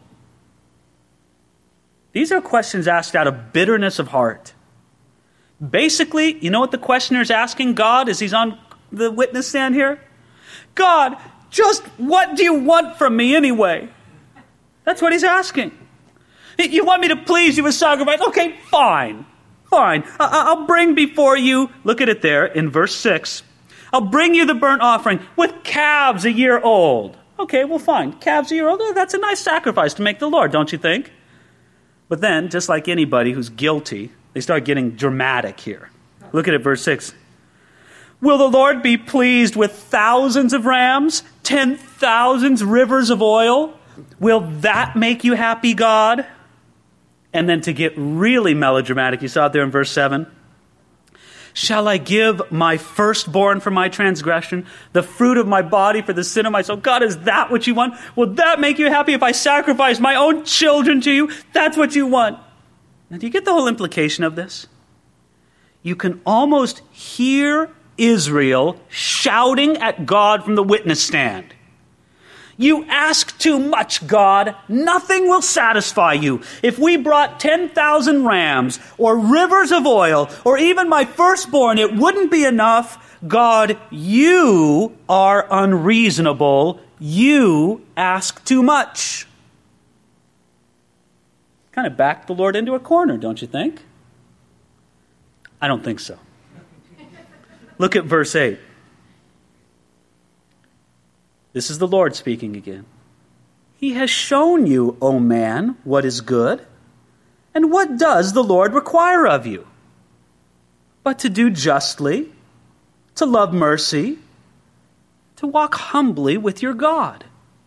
These are questions asked out of bitterness of heart. Basically, you know what the questioner is asking God as he's on the witness stand here? God, just what do you want from me anyway? That's what he's asking. You want me to please you with sacrifice? Okay, fine. Fine. I'll bring before you, look at it there in verse six. I'll bring you the burnt offering with calves a year old. Okay, well, fine. Calves a year old, that's a nice sacrifice to make the Lord, don't you think? But then, just like anybody who's guilty, they start getting dramatic here. Look at it, verse six. Will the Lord be pleased with thousands of rams, ten thousands rivers of oil? Will that make you happy, God? And then to get really melodramatic, you saw it there in verse seven. Shall I give my firstborn for my transgression, the fruit of my body for the sin of my soul? God, is that what you want? Will that make you happy if I sacrifice my own children to you? That's what you want. Now, do you get the whole implication of this? you can almost hear Israel shouting at God from the witness stand. You ask too much, God. Nothing will satisfy you. If we brought ten thousand rams or rivers of oil or even my firstborn, it wouldn't be enough. God, you are unreasonable. You ask too much. Kind of backed the Lord into a corner, don't you think? I don't think so. Look at verse eight. This is the Lord speaking again. He has shown you, O man, what is good. And what does the Lord require of you? But to do justly, to love mercy, to walk humbly with your God.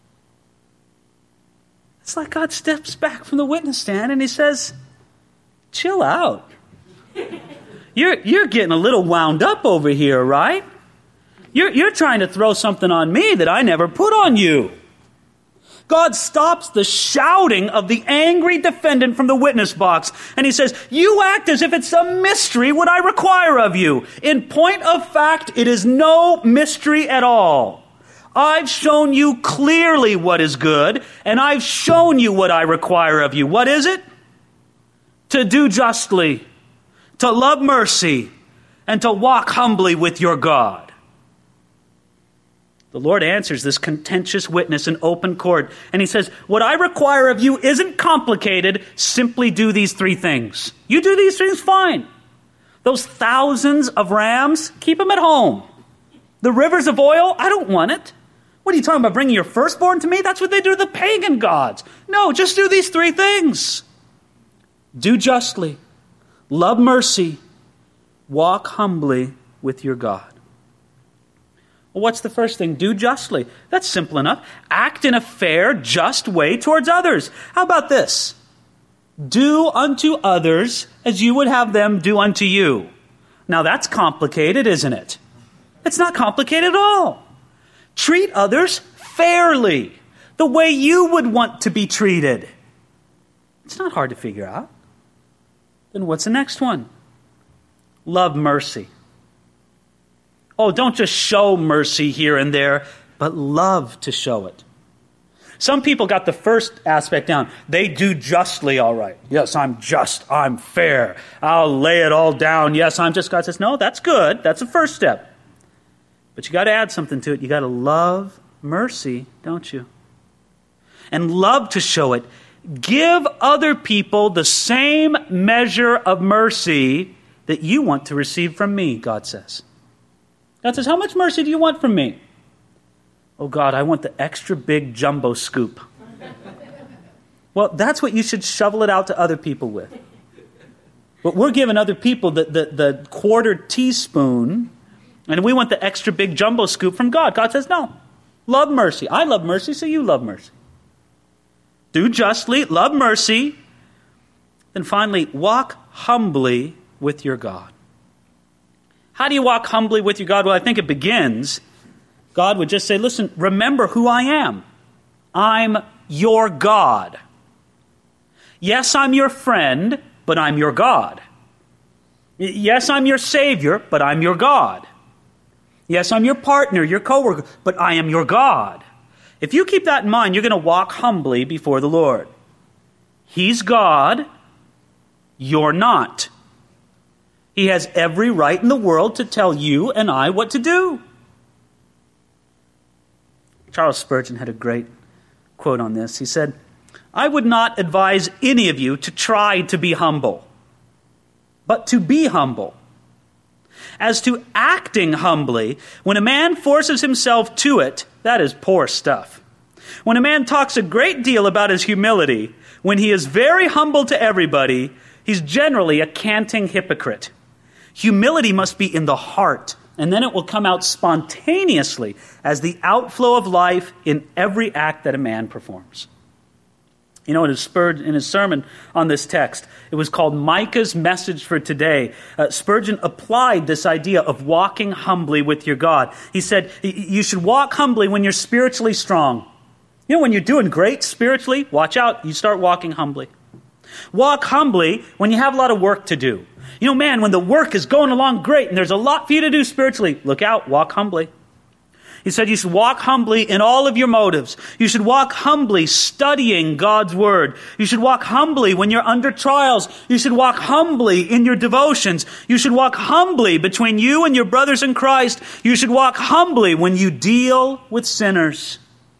It's like God steps back from the witness stand and he says, chill out. You're, you're getting a little wound up over here, right? You're, you're trying to throw something on me that I never put on you. God stops the shouting of the angry defendant from the witness box, and he says, you act as if it's some mystery what I require of you. In point of fact, it is no mystery at all. I've shown you clearly what is good, and I've shown you what I require of you. What is it? To do justly, to love mercy, and to walk humbly with your God. The Lord answers this contentious witness in open court, and he says, what I require of you isn't complicated. Simply do these three things. You do these things, fine. Those thousands of rams, keep them at home. The rivers of oil, I don't want it. What are you talking about, bringing your firstborn to me? That's what they do to the pagan gods. No, just do these three things. Do justly, love mercy, walk humbly with your God. Well, what's the first thing? Do justly. That's simple enough. Act in a fair, just way towards others. How about this? Do unto others as you would have them do unto you. Now that's complicated, isn't it? It's not complicated at all. Treat others fairly, the way you would want to be treated. It's not hard to figure out. Then what's the next one? Love mercy. Oh, don't just show mercy here and there, but love to show it. Some people got the first aspect down. They do justly all right. Yes, I'm just. I'm fair. I'll lay it all down. Yes, I'm just. God says, no, that's good. That's the first step. But you got to add something to it. You got to love mercy, don't you? And love to show it. Give other people the same measure of mercy that you want to receive from me, God says. God says, how much mercy do you want from me? Oh, God, I want the extra big jumbo scoop. Well, that's what you should shovel it out to other people with. But we're giving other people the, the, the quarter teaspoon, and we want the extra big jumbo scoop from God. God says, no, love mercy. I love mercy, so you love mercy. Do justly, love mercy. Then finally, walk humbly with your God. How do you walk humbly with your God? Well, I think it begins, God would just say, listen, remember who I am. I'm your God. Yes, I'm your friend, but I'm your God. Yes, I'm your Savior, but I'm your God. Yes, I'm your partner, your coworker, but I am your God. If you keep that in mind, you're going to walk humbly before the Lord. He's God. You're not. He has every right in the world to tell you and I what to do. Charles Spurgeon had a great quote on this. He said, I would not advise any of you to try to be humble, but to be humble. As to acting humbly, when a man forces himself to it, that is poor stuff. When a man talks a great deal about his humility, when he is very humble to everybody, he's generally a canting hypocrite. Humility must be in the heart, and then it will come out spontaneously as the outflow of life in every act that a man performs. You know, it is Spurgeon in his sermon on this text. It was called Micah's Message for Today. Uh, Spurgeon applied this idea of walking humbly with your God. He said, you should walk humbly when you're spiritually strong. You know, when you're doing great spiritually, watch out, you start walking humbly. Walk humbly when you have a lot of work to do. You know, man, when the work is going along great and there's a lot for you to do spiritually, look out, walk humbly. He said you should walk humbly in all of your motives. You should walk humbly studying God's word. You should walk humbly when you're under trials. You should walk humbly in your devotions. You should walk humbly between you and your brothers in Christ. You should walk humbly when you deal with sinners.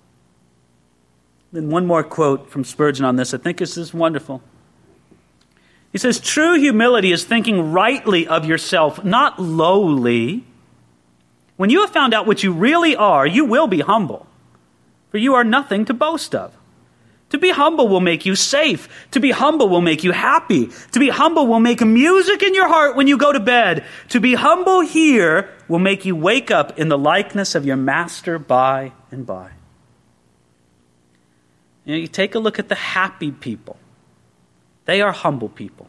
Then one more quote from Spurgeon on this. I think this is wonderful. He says, true humility is thinking rightly of yourself, not lowly. When you have found out what you really are, you will be humble, for you are nothing to boast of. To be humble will make you safe. To be humble will make you happy. To be humble will make music in your heart when you go to bed. To be humble here will make you wake up in the likeness of your master by and by. You know, you take a look at the happy people. They are humble people.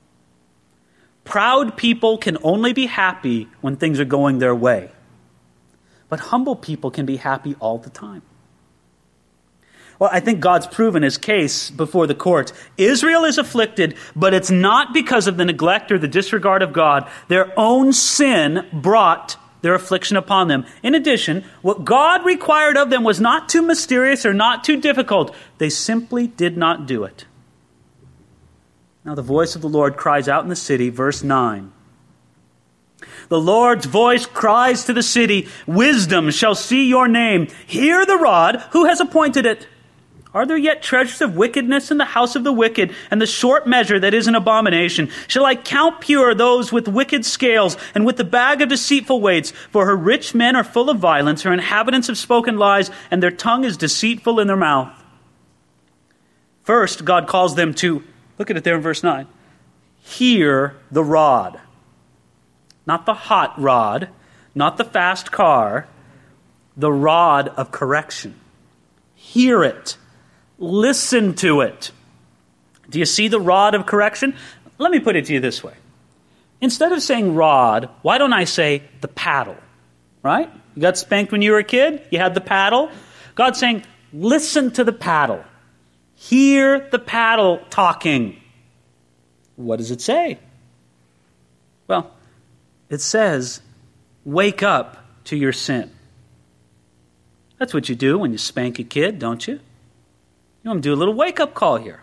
Proud people can only be happy when things are going their way. But humble people can be happy all the time. Well, I think God's proven his case before the courts. Israel is afflicted, but it's not because of the neglect or the disregard of God. Their own sin brought their affliction upon them. In addition, what God required of them was not too mysterious or not too difficult. They simply did not do it. Now the voice of the Lord cries out in the city, verse nine. The Lord's voice cries to the city, wisdom shall see your name. Hear the rod, who has appointed it? Are there yet treasures of wickedness in the house of the wicked, and the short measure that is an abomination? Shall I count pure those with wicked scales, and with the bag of deceitful weights? For her rich men are full of violence, her inhabitants have spoken lies, and their tongue is deceitful in their mouth. First, God calls them to, look at it there in verse nine, hear the rod. Not the hot rod, not the fast car, the rod of correction. Hear it. Listen to it. Do you see the rod of correction? Let me put it to you this way. Instead of saying rod, why don't I say the paddle? Right? You got spanked when you were a kid? You had the paddle? God's saying, listen to the paddle. Hear the paddle talking. What does it say? Well, it says, wake up to your sin. That's what you do when you spank a kid, don't you? You want to do a little wake-up call here.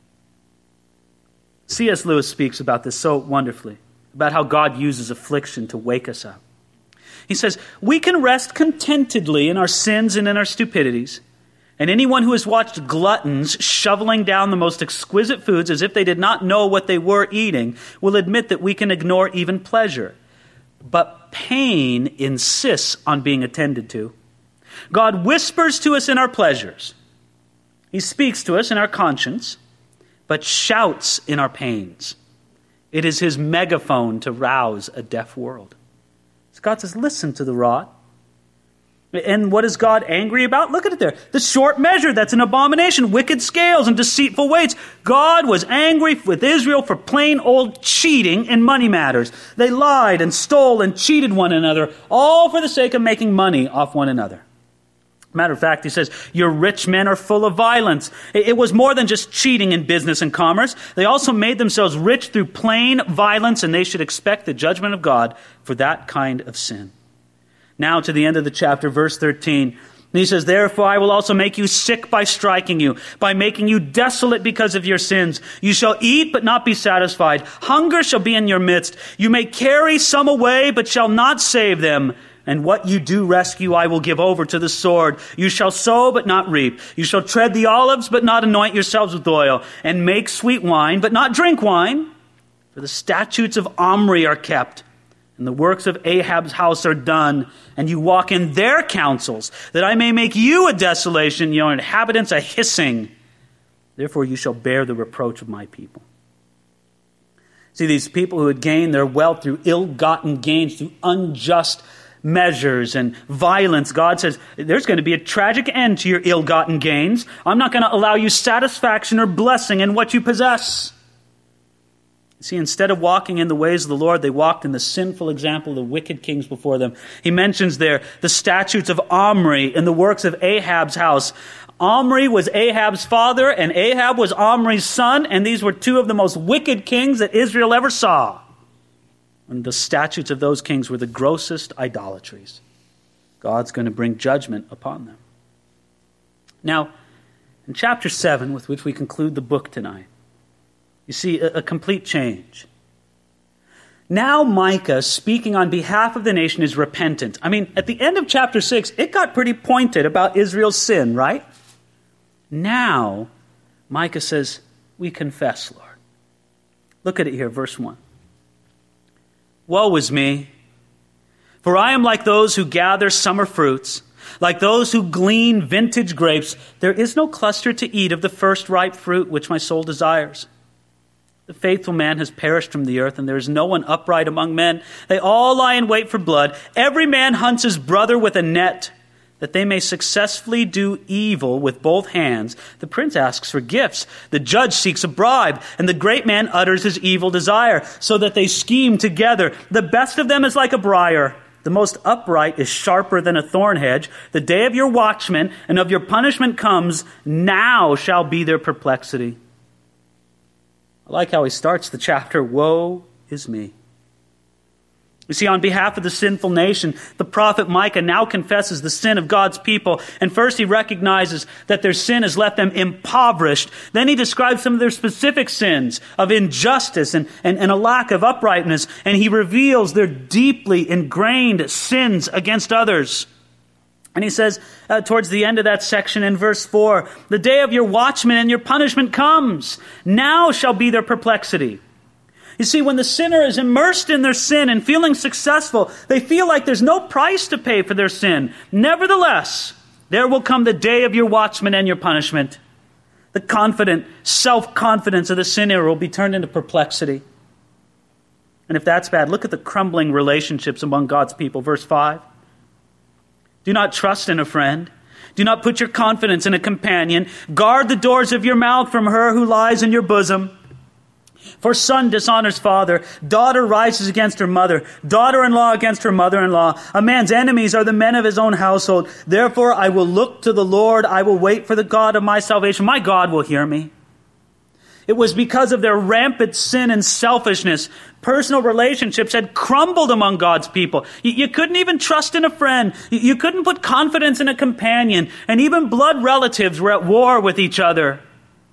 C S Lewis speaks about this so wonderfully, about how God uses affliction to wake us up. He says, we can rest contentedly in our sins and in our stupidities, and anyone who has watched gluttons shoveling down the most exquisite foods as if they did not know what they were eating will admit that we can ignore even pleasure. But pain insists on being attended to. God whispers to us in our pleasures. He speaks to us in our conscience, but shouts in our pains. It is his megaphone to rouse a deaf world. So God says, listen to the rod. And what is God angry about? Look at it there. The short measure, that's an abomination. Wicked scales and deceitful weights. God was angry with Israel for plain old cheating in money matters. They lied and stole and cheated one another, all for the sake of making money off one another. Matter of fact, he says, your rich men are full of violence. It was more than just cheating in business and commerce. They also made themselves rich through plain violence, and they should expect the judgment of God for that kind of sin. Now to the end of the chapter, verse thirteen. He says, therefore I will also make you sick by striking you, by making you desolate because of your sins. You shall eat, but not be satisfied. Hunger shall be in your midst. You may carry some away, but shall not save them. And what you do rescue, I will give over to the sword. You shall sow, but not reap. You shall tread the olives, but not anoint yourselves with oil. And make sweet wine, but not drink wine. For the statutes of Omri are kept, and the works of Ahab's house are done. And you walk in their counsels, that I may make you a desolation, your inhabitants a hissing. Therefore you shall bear the reproach of my people. See, these people who had gained their wealth through ill-gotten gains, through unjust measures and violence, God says, there's going to be a tragic end to your ill-gotten gains. I'm not going to allow you satisfaction or blessing in what you possess. See, instead of walking in the ways of the Lord, they walked in the sinful example of the wicked kings before them. He mentions there the statutes of Omri and the works of Ahab's house. Omri was Ahab's father, and Ahab was Omri's son, and these were two of the most wicked kings that Israel ever saw. And the statutes of those kings were the grossest idolatries. God's going to bring judgment upon them. Now, in chapter seven, with which we conclude the book tonight, you see a, a complete change. Now Micah, speaking on behalf of the nation, is repentant. I mean, at the end of chapter six, it got pretty pointed about Israel's sin, right? Now, Micah says, we confess, Lord. Look at it here, verse one. Woe is me, for I am like those who gather summer fruits, like those who glean vintage grapes. There is no cluster to eat of the first ripe fruit which my soul desires. The faithful man has perished from the earth, and there is no one upright among men. They all lie in wait for blood. Every man hunts his brother with a net, that they may successfully do evil with both hands. The prince asks for gifts. The judge seeks a bribe, and the great man utters his evil desire, so that they scheme together. The best of them is like a briar. The most upright is sharper than a thorn hedge. The day of your watchman and of your punishment comes. Now shall be their perplexity. I like how he starts the chapter, woe is me. You see, on behalf of the sinful nation, the prophet Micah now confesses the sin of God's people. And first he recognizes that their sin has left them impoverished. Then he describes some of their specific sins of injustice and, and, and a lack of uprightness. And he reveals their deeply ingrained sins against others. And he says uh, towards the end of that section in verse four, the day of your watchman and your punishment comes. Now shall be their perplexity. You see, when the sinner is immersed in their sin and feeling successful, they feel like there's no price to pay for their sin. Nevertheless, there will come the day of your watchman and your punishment. The confident self-confidence of the sinner will be turned into perplexity. And if that's bad, look at the crumbling relationships among God's people. Verse five. Do not trust in a friend. Do not put your confidence in a companion. Guard the doors of your mouth from her who lies in your bosom. For son dishonors father, daughter rises against her mother, daughter-in-law against her mother-in-law. A man's enemies are the men of his own household. Therefore I will look to the Lord. I will wait for the God of my salvation. My God will hear me. It was because of their rampant sin and selfishness, personal relationships had crumbled among God's people. You, you couldn't even trust in a friend. You, you couldn't put confidence in a companion. And even blood relatives were at war with each other.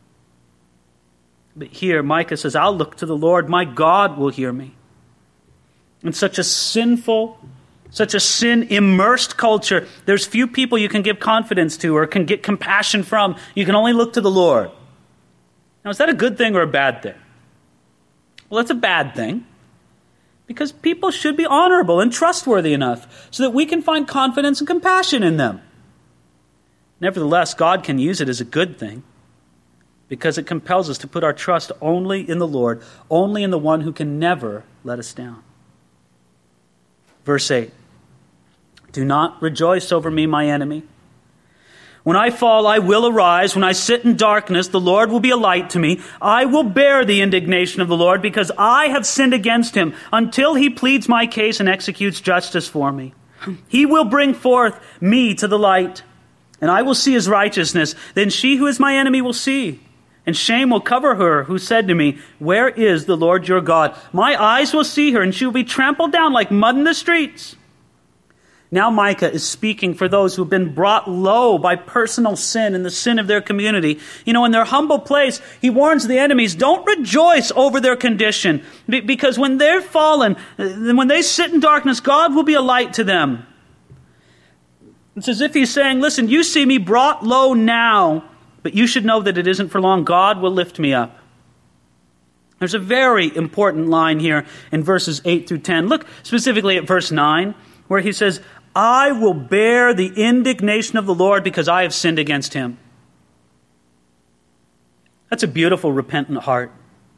But here, Micah says, I'll look to the Lord. My God will hear me. In such a sinful, such a sin-immersed culture, there's few people you can give confidence to or can get compassion from. You can only look to the Lord. Now, is that a good thing or a bad thing? Well, it's a bad thing. Because people should be honorable and trustworthy enough so that we can find confidence and compassion in them. Nevertheless, God can use it as a good thing, because it compels us to put our trust only in the Lord, only in the one who can never let us down. Verse eight, do not rejoice over me, my enemy. When I fall, I will arise. When I sit in darkness, the Lord will be a light to me. I will bear the indignation of the Lord because I have sinned against him until he pleads my case and executes justice for me. He will bring forth me to the light, and I will see his righteousness. Then she who is my enemy will see. And shame will cover her who said to me, where is the Lord your God? My eyes will see her, and she will be trampled down like mud in the streets. Now Micah is speaking for those who have been brought low by personal sin and the sin of their community. You know, in their humble place, he warns the enemies, don't rejoice over their condition. Because when they're fallen, when they sit in darkness, God will be a light to them. It's as if he's saying, listen, you see me brought low now, but you should know that it isn't for long. God will lift me up. There's a very important line here in verses eight through ten. Look specifically at verse nine, where he says, I will bear the indignation of the Lord because I have sinned against him. That's a beautiful, repentant heart.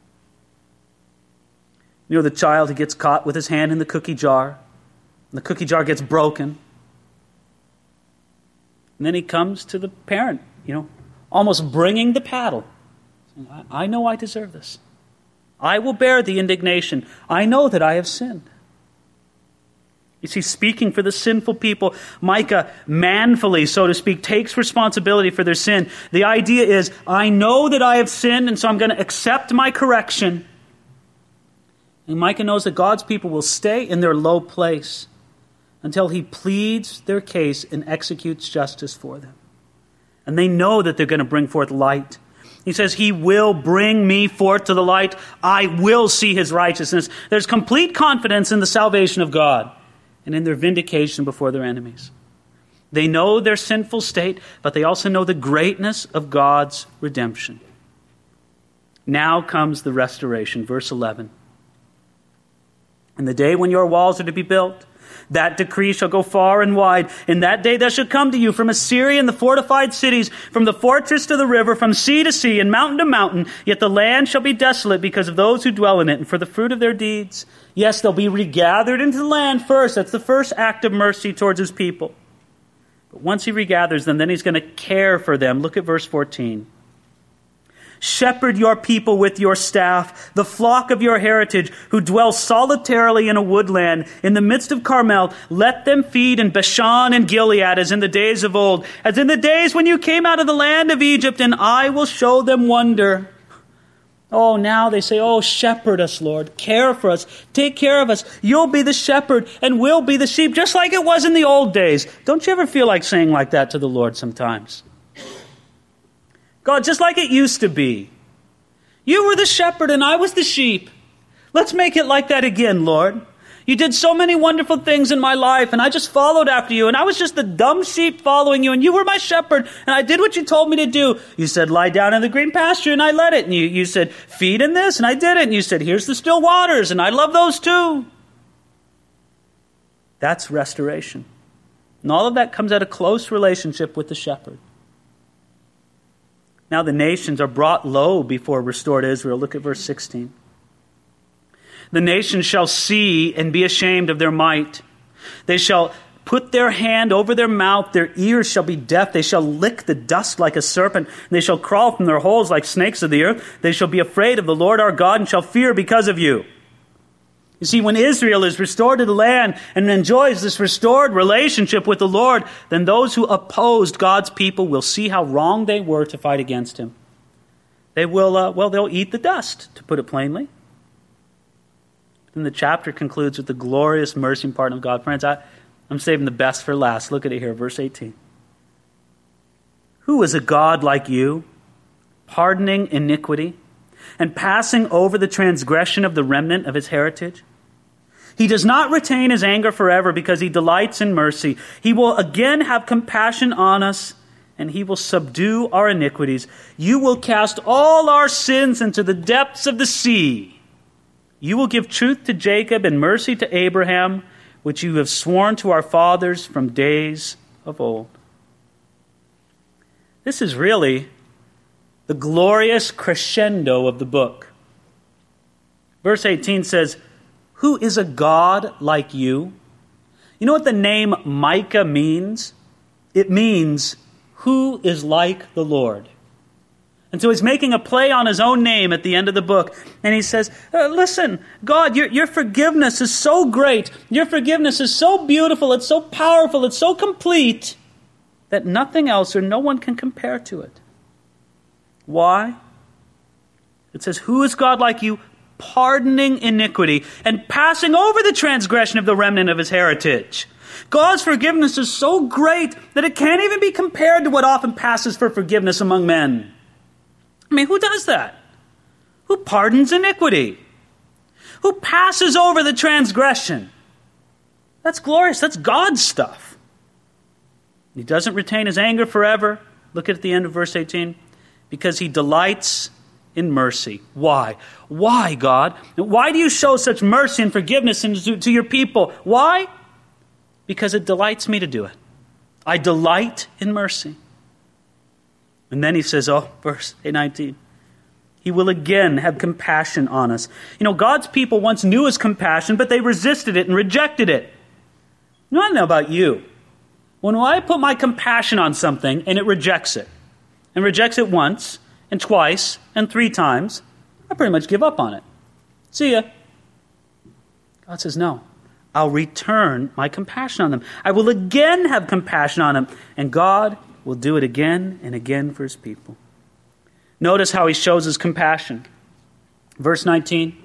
You know the child who gets caught with his hand in the cookie jar, and the cookie jar gets broken. And then he comes to the parent, you know, almost bringing the paddle. I know I deserve this. I will bear the indignation. I know that I have sinned. You see, speaking for the sinful people, Micah manfully, so to speak, takes responsibility for their sin. The idea is, I know that I have sinned, and so I'm going to accept my correction. And Micah knows that God's people will stay in their low place until he pleads their case and executes justice for them. And they know that they're going to bring forth light. He says, he will bring me forth to the light. I will see his righteousness. There's complete confidence in the salvation of God and in their vindication before their enemies. They know their sinful state, but they also know the greatness of God's redemption. Now comes the restoration. Verse eleven. In the day when your walls are to be built, that decree shall go far and wide. In that day there shall come to you from Assyria and the fortified cities, from the fortress to the river, from sea to sea, and mountain to mountain. Yet the land shall be desolate because of those who dwell in it, and for the fruit of their deeds. Yes, they'll be regathered into the land first. That's the first act of mercy towards his people. But once he regathers them, then he's going to care for them. Look at verse fourteen. Shepherd your people with your staff, the flock of your heritage, who dwell solitarily in a woodland, in the midst of Carmel. Let them feed in Bashan and Gilead, as in the days of old, as in the days when you came out of the land of Egypt, and I will show them wonder. Oh, now they say, oh, shepherd us, Lord. Care for us. Take care of us. You'll be the shepherd, and we'll be the sheep, just like it was in the old days. Don't you ever feel like saying like that to the Lord sometimes? God, just like it used to be. You were the shepherd and I was the sheep. Let's make it like that again, Lord. You did so many wonderful things in my life and I just followed after you and I was just the dumb sheep following you and you were my shepherd and I did what you told me to do. You said, lie down in the green pasture and I let it. And you, you said, feed in this and I did it. And you said, here's the still waters and I love those too. That's restoration. And all of that comes out of close relationship with the shepherd. Now the nations are brought low before restored Israel. Look at verse sixteen. The nations shall see and be ashamed of their might. They shall put their hand over their mouth. Their ears shall be deaf. They shall lick the dust like a serpent. They shall crawl from their holes like snakes of the earth. They shall be afraid of the Lord our God and shall fear because of you. You see, when Israel is restored to the land and enjoys this restored relationship with the Lord, then those who opposed God's people will see how wrong they were to fight against him. They will, uh, well, they'll eat the dust, to put it plainly. Then the chapter concludes with the glorious mercy and pardon of God. Friends, I, I'm saving the best for last. Look at it here, verse eighteen. Who is a God like you, pardoning iniquity and passing over the transgression of the remnant of his heritage? He does not retain his anger forever because he delights in mercy. He will again have compassion on us, and he will subdue our iniquities. You will cast all our sins into the depths of the sea. You will give truth to Jacob and mercy to Abraham, which you have sworn to our fathers from days of old. This is really the glorious crescendo of the book. Verse eighteen says, who is a God like you? You know what the name Micah means? It means, who is like the Lord? And so he's making a play on his own name at the end of the book. And he says, uh, listen, God, your, your forgiveness is so great. Your forgiveness is so beautiful. It's so powerful. It's so complete that nothing else or no one can compare to it. Why? It says, who is God like you, pardoning iniquity and passing over the transgression of the remnant of his heritage? God's forgiveness is so great that it can't even be compared to what often passes for forgiveness among men. I mean, who does that? Who pardons iniquity? Who passes over the transgression? That's glorious. That's God's stuff. He doesn't retain his anger forever. Look at the end of verse eighteen. Because he delights in mercy. Why? Why, God? Why do you show such mercy and forgiveness to, to your people? Why? Because it delights me to do it. I delight in mercy. And then he says, oh, verse nineteen, he will again have compassion on us. You know, God's people once knew his compassion, but they resisted it and rejected it. You know, I don't know about you. When I put my compassion on something and it rejects it, and rejects it once, and twice, and three times, I pretty much give up on it. See ya. God says, no, I'll return my compassion on them. I will again have compassion on them. And God will do it again and again for his people. Notice how he shows his compassion. Verse nineteen,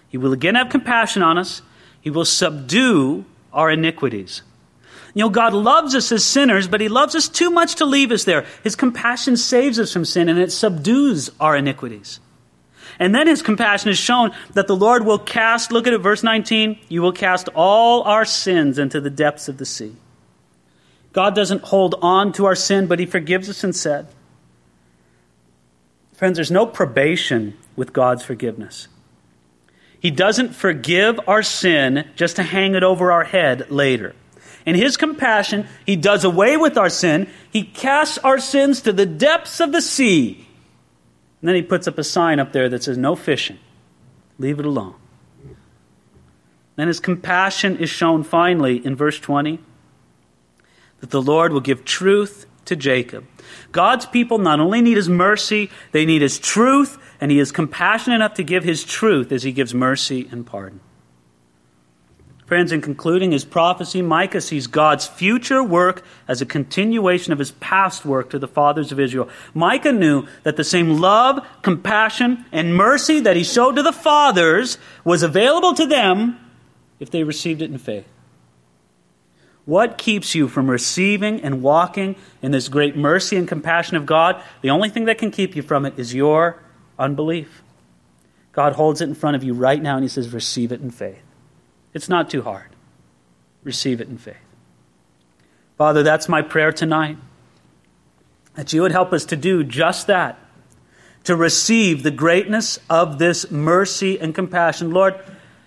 He will again have compassion on us. He will subdue our iniquities. You know, God loves us as sinners, but he loves us too much to leave us there. His compassion saves us from sin, and it subdues our iniquities. And then his compassion is shown that the Lord will cast, look at it, verse nineteen, you will cast all our sins into the depths of the sea. God doesn't hold on to our sin, but he forgives us instead. Friends, there's no probation with God's forgiveness. He doesn't forgive our sin just to hang it over our head later. In his compassion, he does away with our sin. He casts our sins to the depths of the sea. And then he puts up a sign up there that says, no fishing. Leave it alone. Then his compassion is shown finally in verse twenty, that the Lord will give truth to Jacob. God's people not only need his mercy, they need his truth, and he is compassionate enough to give his truth as he gives mercy and pardon. Friends, in concluding his prophecy, Micah sees God's future work as a continuation of his past work to the fathers of Israel. Micah knew that the same love, compassion, and mercy that he showed to the fathers was available to them if they received it in faith. What keeps you from receiving and walking in this great mercy and compassion of God? The only thing that can keep you from it is your unbelief. God holds it in front of you right now and he says, receive it in faith. It's not too hard. Receive it in faith. Father, that's my prayer tonight. That you would help us to do just that. To receive the greatness of this mercy and compassion. Lord,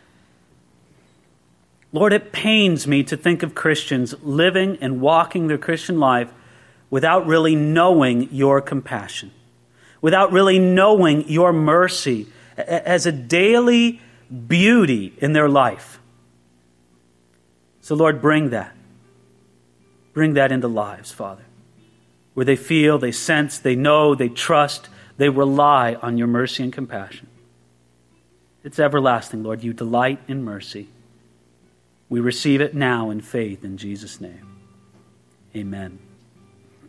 Lord, it pains me to think of Christians living and walking their Christian life without really knowing your compassion. Without really knowing your mercy as a daily beauty in their life. So Lord, bring that. Bring that into lives, Father. Where they feel, they sense, they know, they trust, they rely on your mercy and compassion. It's everlasting, Lord. You delight in mercy. We receive it now in faith in Jesus' name. Amen.